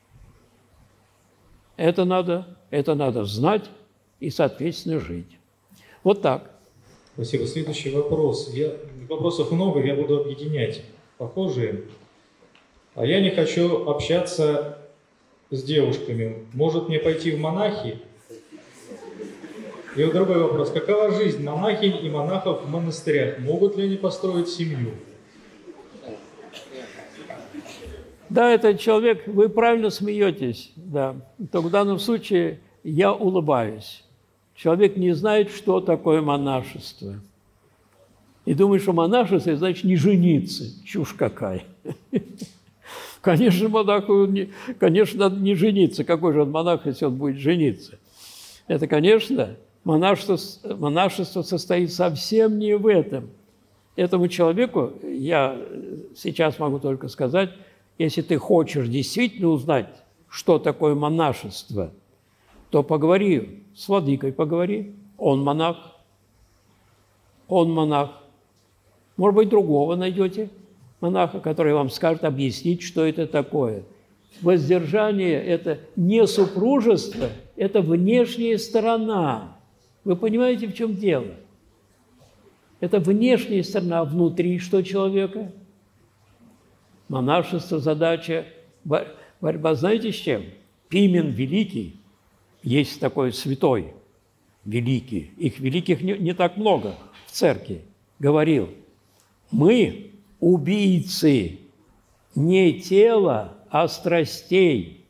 Это надо, это надо знать и, соответственно, жить. Вот так. Спасибо. Следующий вопрос. Я, вопросов много, я буду объединять похожие. А я не хочу общаться с девушками. Может мне пойти в монахи? И вот другой вопрос. Какова жизнь монахинь и монахов в монастырях? Могут ли они построить семью? Да, этот человек, вы правильно смеетесь, да. То в данном случае я улыбаюсь. Человек не знает, что такое монашество. И думает, что монашество – значит не жениться. Чушь какая. Конечно, монаху, конечно, надо не жениться. Какой же он монах, если он будет жениться? Это, конечно, монашество, монашество состоит совсем не в этом. Этому человеку, я сейчас могу только сказать, если ты хочешь действительно узнать, что такое монашество, то поговори с владыкой, поговори. Он монах. Он монах. Может быть, другого найдете монаха, который вам скажет объяснить, что это такое. Воздержание – это не супружество, это внешняя сторона. Вы понимаете, в чем дело? Это внешняя сторона, а внутри что человека? Монашество, задача, борьба, знаете, с чем? Пимен Великий, есть такой святой великий, их великих не, не так много в церкви, говорил, мы убийцы не тела, а страстей.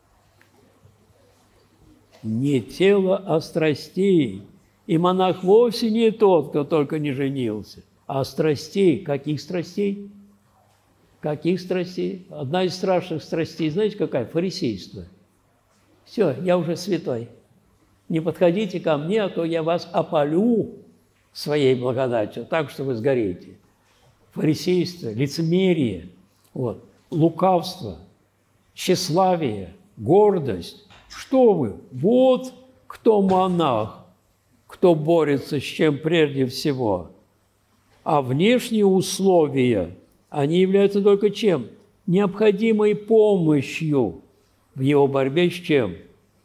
Не тело, а страстей. И монах вовсе не тот, кто только не женился, а страстей. Каких страстей? Каких страстей? Одна из страшных страстей, знаете, какая? Фарисейство. Все, я уже святой. Не подходите ко мне, а то я вас опалю своей благодатью, так что вы сгорите. Фарисейство, лицемерие, вот, лукавство, тщеславие, гордость. Что вы? Вот кто монах, кто борется с чем прежде всего. А внешние условия, они являются только чем? Необходимой помощью в его борьбе с чем?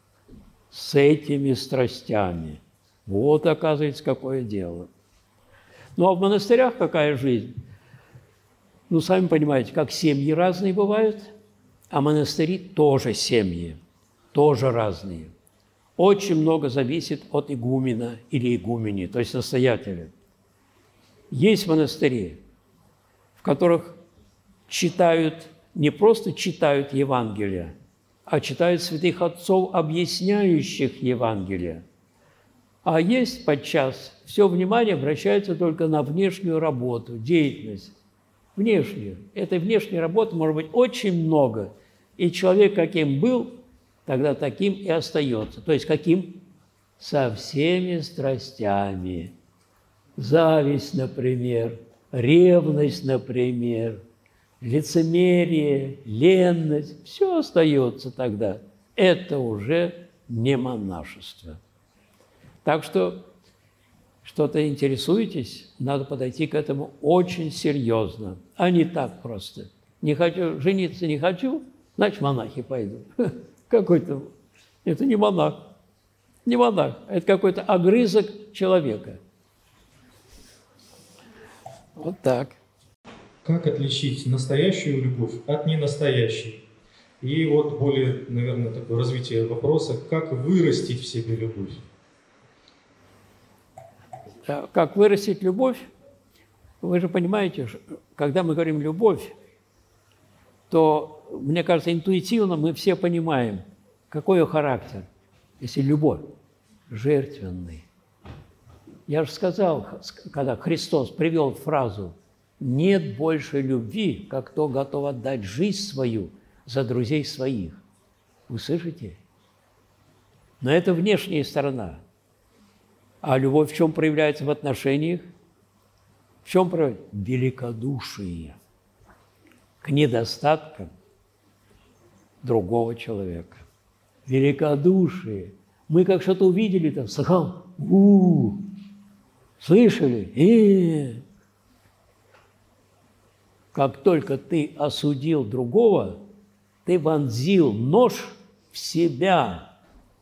С этими страстями. Вот, оказывается, какое дело. Ну, а в монастырях какая жизнь? Ну, сами понимаете, как семьи разные бывают, а монастыри тоже семьи, тоже разные. Очень много зависит от игумена или игумени, то есть настоятеля. Есть монастыри, в которых читают, не просто читают Евангелие, а читают святых отцов, объясняющих Евангелие. А есть подчас все внимание обращается только на внешнюю работу, деятельность. Внешнюю. Этой внешней работы может быть очень много. И человек каким был, тогда таким и остается. То есть каким? Со всеми страстями. Зависть, например, ревность, например, лицемерие, ленность. Все остается тогда. Это уже не монашество. Так что что-то интересуетесь, надо подойти к этому очень серьезно, а не так просто. Не хочу, жениться не хочу, значит, монахи пойду. Какой-то, это не монах, не монах, это какой-то огрызок человека. Вот так. Как отличить настоящую любовь от ненастоящей? И вот более, наверное, такое развитие вопроса, как вырастить в себе любовь? Как вырастить любовь? Вы же понимаете, когда мы говорим «любовь», то, мне кажется, интуитивно мы все понимаем, какой ее характер. Если любовь жертвенный. Я же сказал, когда Христос привел фразу «нет больше любви, как кто готов отдать жизнь свою за друзей своих». Вы слышите? Но это внешняя сторона. А любовь в чем проявляется в отношениях? В чем проявляется? Великодушие к недостаткам другого человека. Великодушие. Мы как что-то увидели там, слыхал, у-у-у, слышали? И как только ты осудил другого, ты вонзил нож в себя.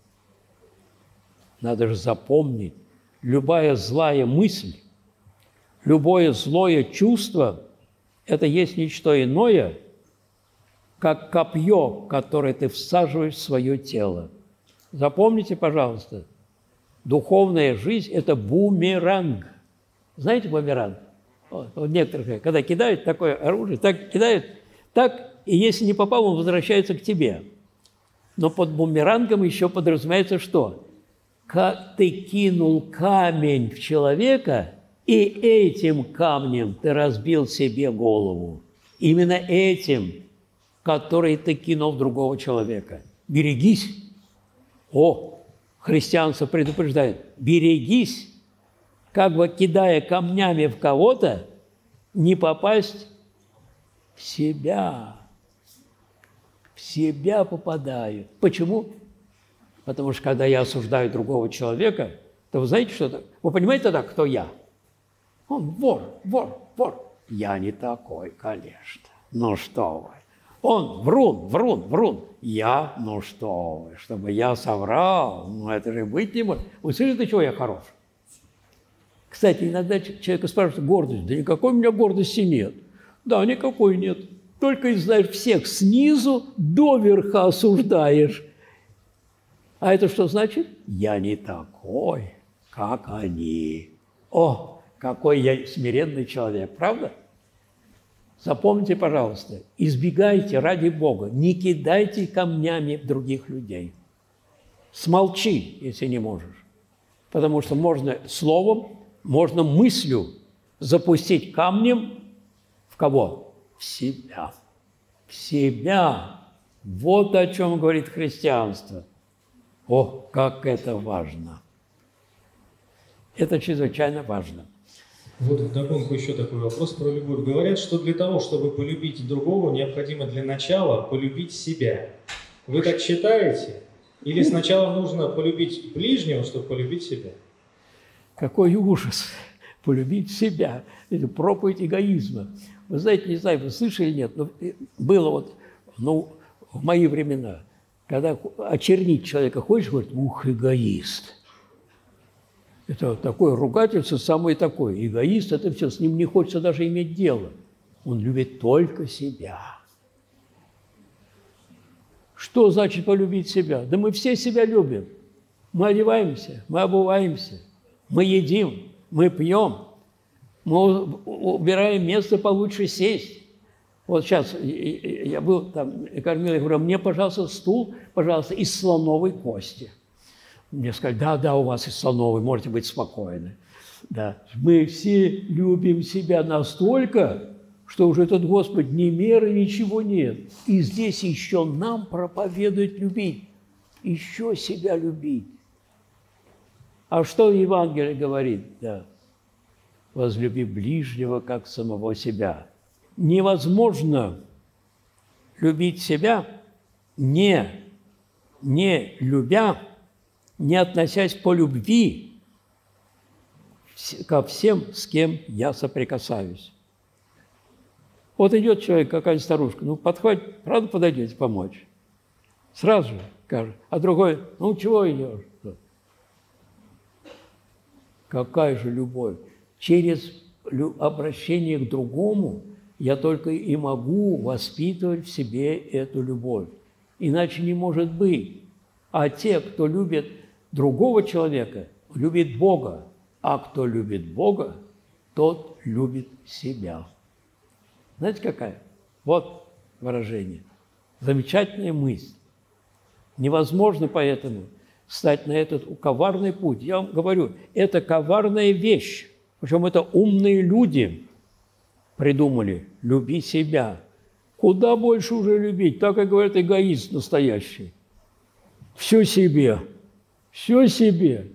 Надо же запомнить, любая злая мысль, любое злое чувство – это есть ничто иное, как копье, которое ты всаживаешь в свое тело. Запомните, пожалуйста, духовная жизнь – это бумеранг. Знаете бумеранг? Вот, вот некоторые, когда кидают такое оружие, так кидают, так, и если не попал, он возвращается к тебе. Но под бумерангом еще подразумевается что? Как ты кинул камень в человека, и этим камнем ты разбил себе голову. Именно этим, который ты кинул в другого человека. Берегись. О, христианство предупреждает. Берегись, как бы кидая камнями в кого-то, не попасть в себя. В себя попадаю. Почему? Потому что когда я осуждаю другого человека, то вы знаете, что это? Вы понимаете тогда, кто я? Он вор, вор, вор. Я не такой, конечно. Ну что вы. Он врун, врун, врун. Я, ну что вы, чтобы я соврал, ну это же быть не может. Вы слышите, до чего я хорош? Кстати, иногда человека спрашивают, гордость. Да никакой у меня гордости нет. Да, никакой нет. Только, знаешь, всех снизу до верха осуждаешь. А это что значит? Я не такой, как они. О, какой я смиренный человек, правда? Запомните, пожалуйста, избегайте, ради Бога, не кидайте камнями в других людей. Смолчи, если не можешь. Потому что можно словом, можно мыслью запустить камнем в кого? В себя. В себя. Вот о чем говорит христианство. О, как это важно! Это чрезвычайно важно. Вот вдогонку еще такой вопрос про любовь. Говорят, что для того, чтобы полюбить другого, необходимо для начала полюбить себя. Вы так считаете? Или сначала нужно полюбить ближнего, чтобы полюбить себя? Какой ужас! Полюбить себя. Это проповедь эгоизма. Вы знаете, не знаю, вы слышали или нет, но было вот, ну, в мои времена, когда очернить человека хочешь, говорит, ух, эгоист. Это такое ругательство, самое такое. Эгоист – это все, с ним не хочется даже иметь дело. Он любит только себя. Что значит полюбить себя? Да мы все себя любим. Мы одеваемся, мы обуваемся, мы едим, мы пьем, мы убираем место получше сесть. Вот сейчас я был там, кормил, я говорю, мне, пожалуйста, стул, пожалуйста, из слоновой кости. Мне сказали, да, да, у вас из слоновой, можете быть спокойны. Да. Мы все любим себя настолько, что уже этот Господь ни меры, ничего нет. И здесь еще нам проповедует любить, еще себя любить. А что Евангелие говорит? Да. Возлюби ближнего, как самого себя. Невозможно любить себя, не, не любя, не относясь по любви ко всем, с кем я соприкасаюсь. Вот идет человек, какая-нибудь старушка, ну, подходит, правда, подойдете помочь? Сразу же скажет. А другой, ну, чего идешь? Какая же любовь? Через обращение к другому я только и могу воспитывать в себе эту любовь. Иначе не может быть. А те, кто любит другого человека, любит Бога. А кто любит Бога, тот любит себя. Знаете, какая? Вот выражение. Замечательная мысль. Невозможно поэтому стать на этот коварный путь. Я вам говорю, это коварная вещь. Причем это умные люди придумали. Люби себя. Куда больше уже любить? Так и говорят, эгоист настоящий. Все себе. Все себе.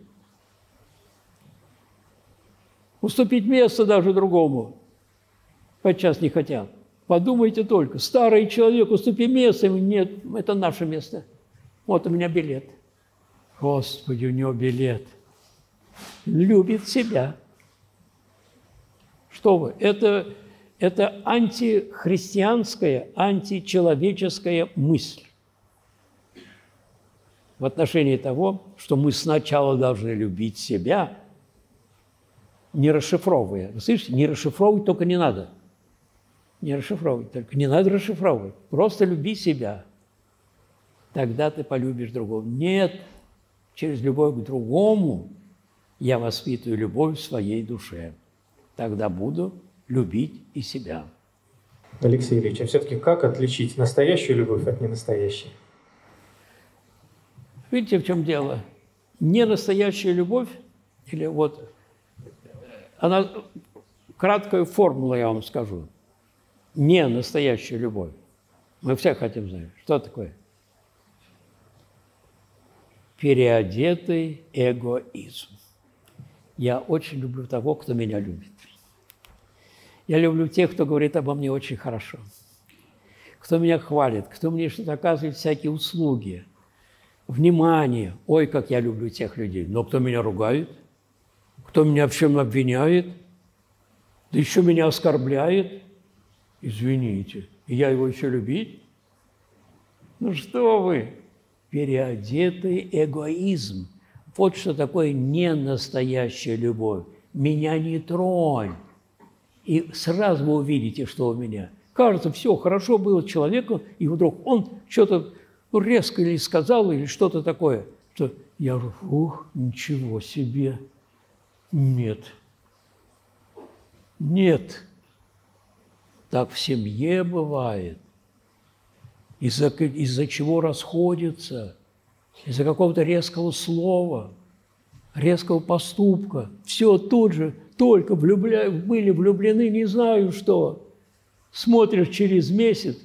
Уступить место даже другому подчас не хотят. Подумайте только. Старый человек, уступи место. Нет, это наше место. Вот у меня билет. Господи, у него билет. Любит себя. Что вы? Это, это антихристианская, античеловеческая мысль в отношении того, что мы сначала должны любить себя, не расшифровывая. Вы слышите? Не расшифровывать только не надо. Не расшифровывать только. Не надо расшифровывать. Просто люби себя. Тогда ты полюбишь другого. Нет. Через любовь к другому я воспитываю любовь в своей душе. Тогда буду любить и себя. Алексей Ильич, а все-таки как отличить настоящую любовь от ненастоящей? Видите, в чем дело? Не настоящая любовь, или вот, она, краткую формулу я вам скажу. Не настоящая любовь. Мы все хотим знать, что такое. Переодетый эгоизм. Я очень люблю того, кто меня любит. Я люблю тех, кто говорит обо мне очень хорошо, кто меня хвалит, кто мне что-то оказывает, всякие услуги, внимание. Ой, как я люблю тех людей. Но кто меня ругает, кто меня в чем обвиняет, да еще меня оскорбляет, извините, и я его еще любить? Ну что вы, переодетый эгоизм. Вот что такое ненастоящая любовь. Меня не тронь. И сразу вы увидите, что у меня. Кажется, все хорошо было человеку, и вдруг он что-то резко или сказал, или что-то такое. Что я говорю, ух, ничего себе. Нет. Нет. Так в семье бывает. Из-за из-за чего расходятся? Из-за какого-то резкого слова, резкого поступка. Все тут же, только влюбля... были влюблены, не знаю что. Смотришь через месяц,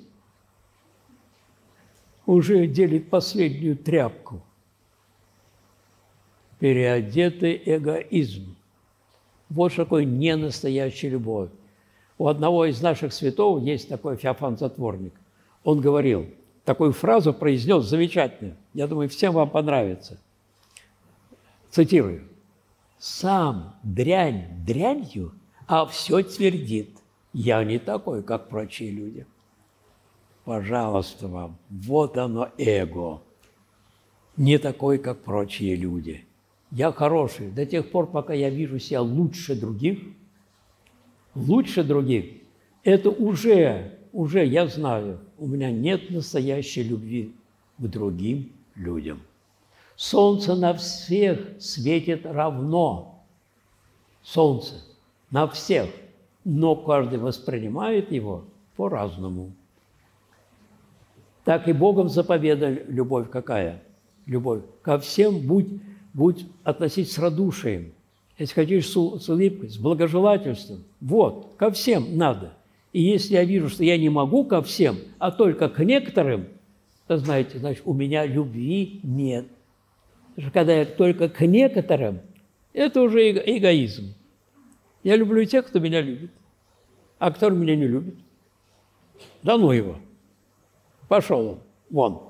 уже делит последнюю тряпку. Переодетый эгоизм. Вот что такое ненастоящая любовь. У одного из наших святов есть такой Феофан Затворник. Он говорил, такую фразу произнес замечательную. Я думаю, всем вам понравится. Цитирую. «Сам дрянь дрянью, а все твердит. Я не такой, как прочие люди». Пожалуйста вам, вот оно эго. Не такой, как прочие люди. Я хороший до тех пор, пока я вижу себя лучше других. Лучше других. Это уже, уже я знаю, у меня нет настоящей любви к другим людям. Солнце на всех светит равно. Солнце на всех. Но каждый воспринимает его по-разному. Так и Богом заповедана любовь какая? Любовь. Ко всем будь, будь относить с радушием. Если хотишь с, с улыбкой, с благожелательством. Вот, ко всем надо. И если я вижу, что я не могу ко всем, а только к некоторым, то, знаете, значит, у меня любви нет. Потому что когда я только к некоторым, это уже эго эгоизм. Я люблю тех, кто меня любит. А кто меня не любит? Да ну его. Пошел он, вон.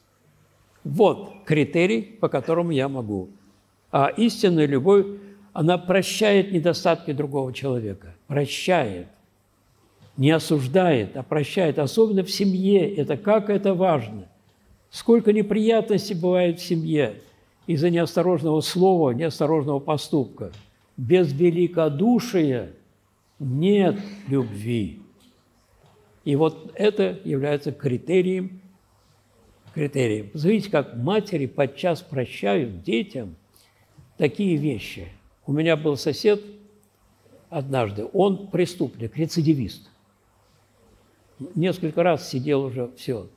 Вот критерий, по которому я могу. А истинная любовь, она прощает недостатки другого человека. Прощает. Не осуждает, а прощает. Особенно в семье. Это как это важно. Сколько неприятностей бывает в семье из-за неосторожного слова, неосторожного поступка. Без великодушия нет любви. И вот это является критерием. критерием. Смотрите, как матери подчас прощают детям такие вещи. У меня был сосед однажды, он преступник, рецидивист. Несколько раз сидел уже, все.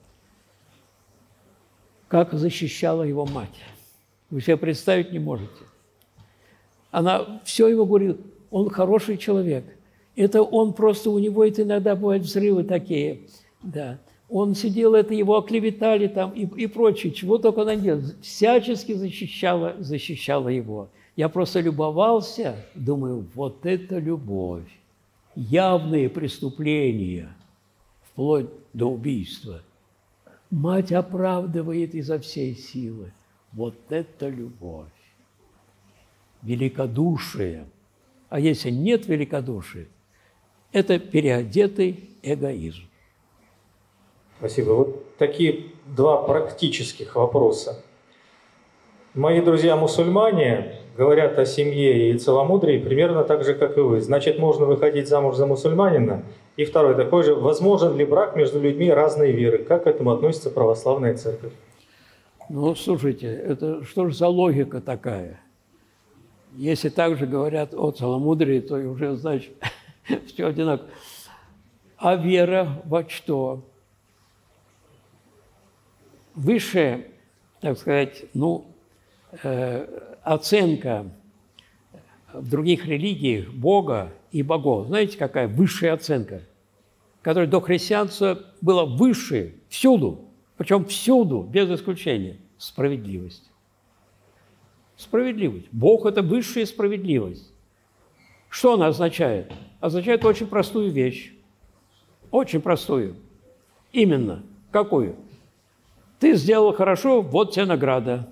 Как защищала его мать. Вы себе представить не можете. Она все ему говорит, он хороший человек. Это он просто, у него это иногда бывают взрывы такие. Да. Он сидел, это его оклеветали там и, и прочее. Чего только она делала. Всячески защищала, защищала его. Я просто любовался, думаю, вот это любовь. Явные преступления, вплоть до убийства. Мать оправдывает изо всей силы. Вот это любовь. Великодушие. А если нет великодушия, это переодетый эгоизм. Спасибо. Вот такие два практических вопроса. Мои друзья-мусульмане говорят о семье и целомудрии примерно так же, как и вы. Значит, можно выходить замуж за мусульманина? И второй такой же. Возможен ли брак между людьми разной веры? Как к этому относится православная церковь? Ну, слушайте, это что же за логика такая? Если так же говорят о целомудрии, то уже, значит, все одинаково. А вера во что? Высшее так сказать, ну, э, оценка в других религиях Бога и богов. Знаете, какая высшая оценка, которая до христианства была выше всюду, причем всюду, без исключения, справедливость. Справедливость. Бог – это высшая справедливость. Что она означает? Означает очень простую вещь. Очень простую. Именно. Какую? Ты сделал хорошо, вот тебе награда.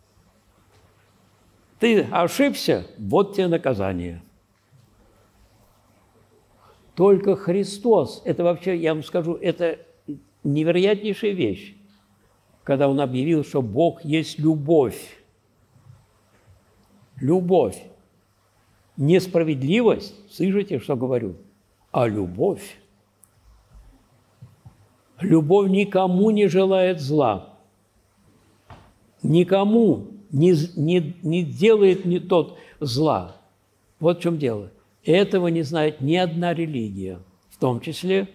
Ты ошибся, вот тебе наказание. Только Христос, это вообще, я вам скажу, это невероятнейшая вещь, когда Он объявил, что Бог есть любовь. Любовь. Не справедливость, слышите, что говорю, а любовь. Любовь никому не желает зла. Никому не, не, не делает не тот зла. Вот в чем дело. Этого не знает ни одна религия, в том числе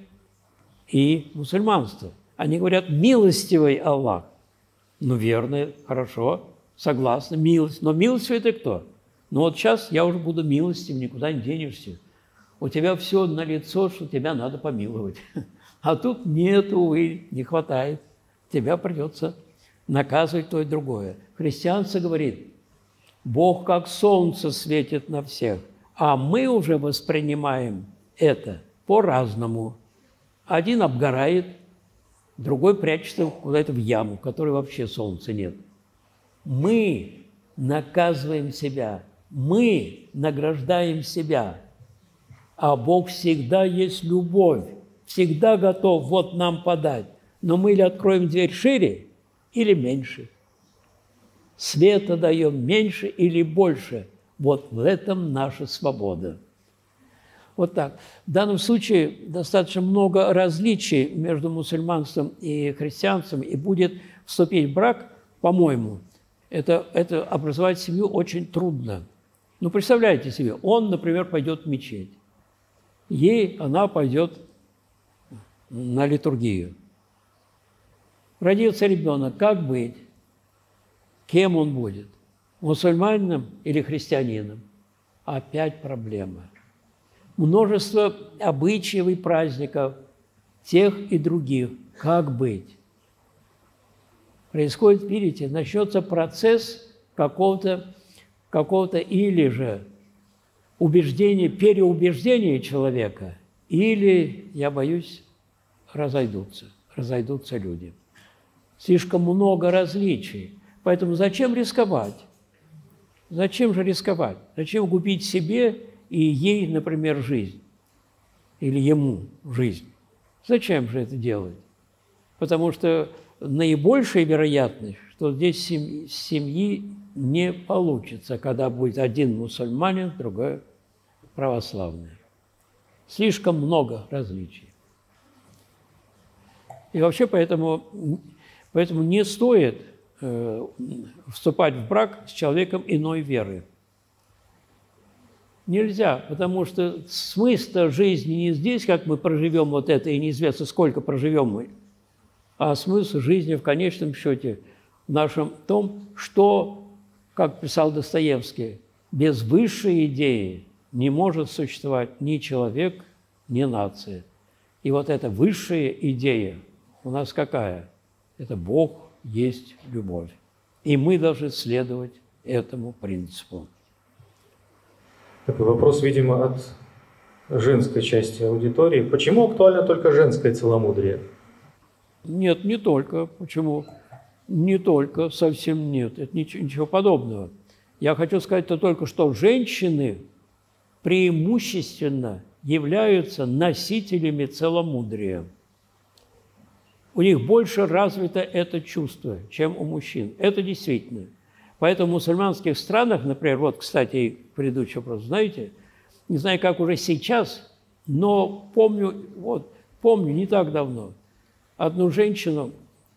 и мусульманство. Они говорят, милостивый Аллах. Ну, верно, хорошо, согласна, милость. Но милостивый это кто? Ну, вот сейчас я уже буду милостив, никуда не денешься. У тебя все налицо, что тебя надо помиловать. А тут нет, увы, не хватает. Тебя придется наказывать то и другое. Христианство говорит, Бог как солнце светит на всех, а мы уже воспринимаем это по-разному. Один обгорает, другой прячется куда-то в яму, в которой вообще солнца нет. Мы наказываем себя, мы награждаем себя, а Бог всегда есть любовь, всегда готов вот нам подать. Но мы или откроем дверь шире, или меньше. Света даем меньше или больше. Вот в этом наша свобода. Вот так. В данном случае достаточно много различий между мусульманством и христианством, и будет вступить в брак, по-моему, это, это образовать семью очень трудно. Ну, представляете себе, он, например, пойдет в мечеть. Ей она пойдет на литургию. Родился ребенок, как быть? Кем он будет? Мусульманином или христианином? Опять проблема. Множество обычаев и праздников, тех и других. Как быть? Происходит, видите, начнется процесс какого-то какого-то или же убеждения, переубеждения человека, или, я боюсь, разойдутся, разойдутся люди. Слишком много различий. Поэтому зачем рисковать? Зачем же рисковать? Зачем губить себе и ей, например, жизнь? Или ему жизнь? Зачем же это делать? Потому что наибольшая вероятность, что здесь семьи, семьи не получится, когда будет один мусульманин, другой православный. Слишком много различий. И вообще поэтому, поэтому не стоит э, вступать в брак с человеком иной веры. Нельзя, потому что смысл жизни не здесь, как мы проживем вот это, и неизвестно, сколько проживем мы, а смысл жизни в конечном счете в нашем том, что, как писал Достоевский, без высшей идеи не может существовать ни человек, ни нация. И вот эта высшая идея у нас какая? Это Бог есть любовь. И мы должны следовать этому принципу. Такой вопрос, видимо, от женской части аудитории. Почему актуально только женское целомудрие? Нет, не только. Почему? Не только, совсем нет. Это ничего, ничего подобного. Я хочу сказать-то только, что женщины преимущественно являются носителями целомудрия. У них больше развито это чувство, чем у мужчин. Это действительно. Поэтому в мусульманских странах, например, вот, кстати, предыдущий вопрос, знаете, не знаю, как уже сейчас, но помню, вот, помню не так давно, одну женщину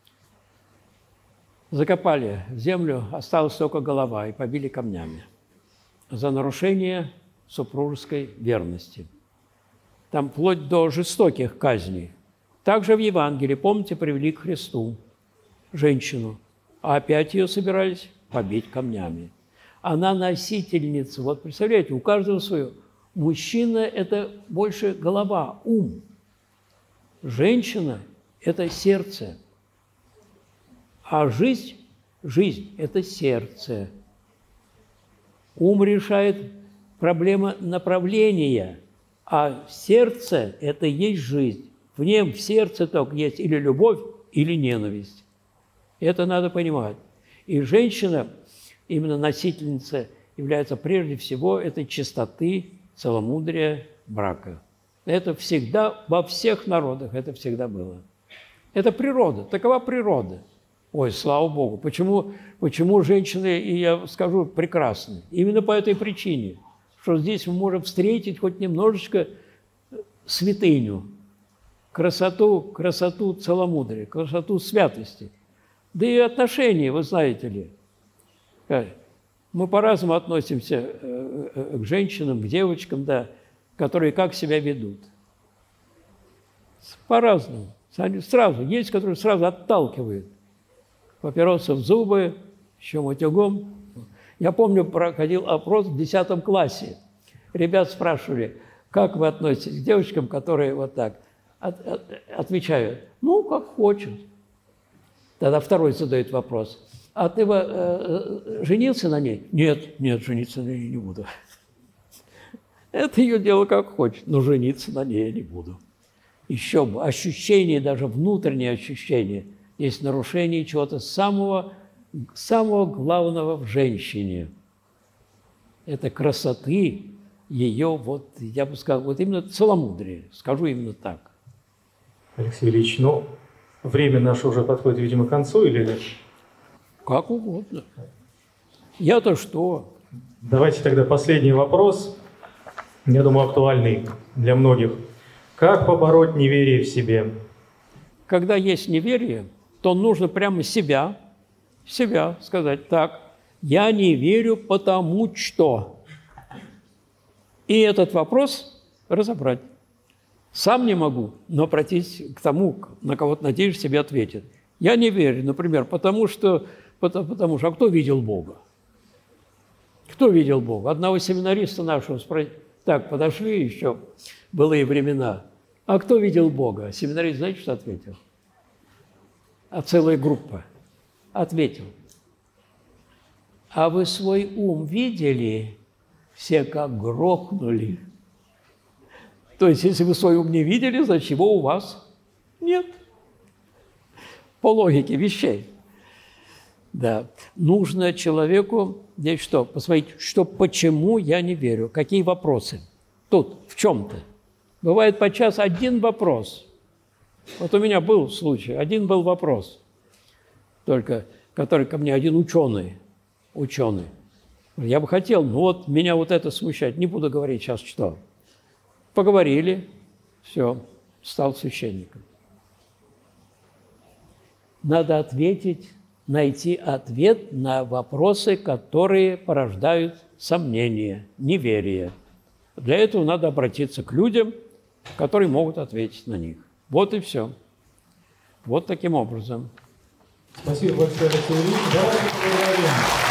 закопали в землю, осталась только голова, и побили камнями за нарушение супружеской верности. Там вплоть до жестоких казней. Также в Евангелии, помните, привели к Христу женщину. а опять ее собирались побить камнями. Она носительница. Вот представляете, у каждого свое. Мужчина – это больше голова, ум. Женщина – это сердце. А жизнь, жизнь – это сердце. Ум решает проблемы направления, а сердце – это есть жизнь. В нем, в сердце только есть или любовь, или ненависть. Это надо понимать. И женщина, именно носительница, является прежде всего этой чистоты, целомудрия брака. Это всегда, во всех народах это всегда было. Это природа, такова природа. Ой, слава Богу. Почему, почему женщины, и я скажу, прекрасны? Именно по этой причине, что здесь мы можем встретить хоть немножечко святыню, красоту, красоту целомудрия, красоту святости. Да и отношения, вы знаете ли. Мы по-разному относимся к женщинам, к девочкам, да, которые как себя ведут. По-разному. Сразу. Есть, которые сразу отталкивают. Папиросы в зубы, еще утюгом. Я помню, проходил опрос в десятом классе. Ребят спрашивали, как вы относитесь к девочкам, которые вот так от, от, отвечают, ну, как хочет. Тогда второй задает вопрос. А ты э, э, женился на ней? Нет, нет, жениться на ней не буду. Это ее дело как хочет, но жениться на ней я не буду. Еще бы, ощущение, даже внутреннее ощущение, есть нарушение чего-то самого, самого главного в женщине. Это красоты ее, вот, я бы сказал, вот именно целомудрие, скажу именно так. Алексей Ильич, ну, время наше уже подходит, видимо, к концу, или... Как угодно. Я-то что? Давайте тогда последний вопрос, я думаю, актуальный для многих. Как побороть неверие в себе? Когда есть неверие, то нужно прямо себя, себя сказать так, я не верю, потому что. И этот вопрос разобрать. Сам не могу, но обратись к тому, на кого ты надеешься, себе ответит. Я не верю, например, потому что, потому, потому что, а кто видел Бога? Кто видел Бога? Одного семинариста нашего спросили, так, подошли еще былые времена, а кто видел Бога? Семинарист, знаете, что ответил? А целая группа ответил. А вы свой ум видели? Все как грохнули. То есть, если вы свой ум не видели, значит, его у вас нет. По логике вещей. Да. Нужно человеку, здесь что, посмотреть, что, почему я не верю, какие вопросы. Тут, в чем-то. Бывает подчас один вопрос. Вот у меня был случай, один был вопрос, только, который ко мне один ученый, ученый. Я бы хотел, но вот меня вот это смущает, не буду говорить сейчас что. Поговорили, все, стал священником. Надо ответить, найти ответ на вопросы, которые порождают сомнения, неверие. Для этого надо обратиться к людям, которые могут ответить на них. Вот и все. Вот таким образом. Спасибо большое, Алексей Ильич. Давайте поговорим.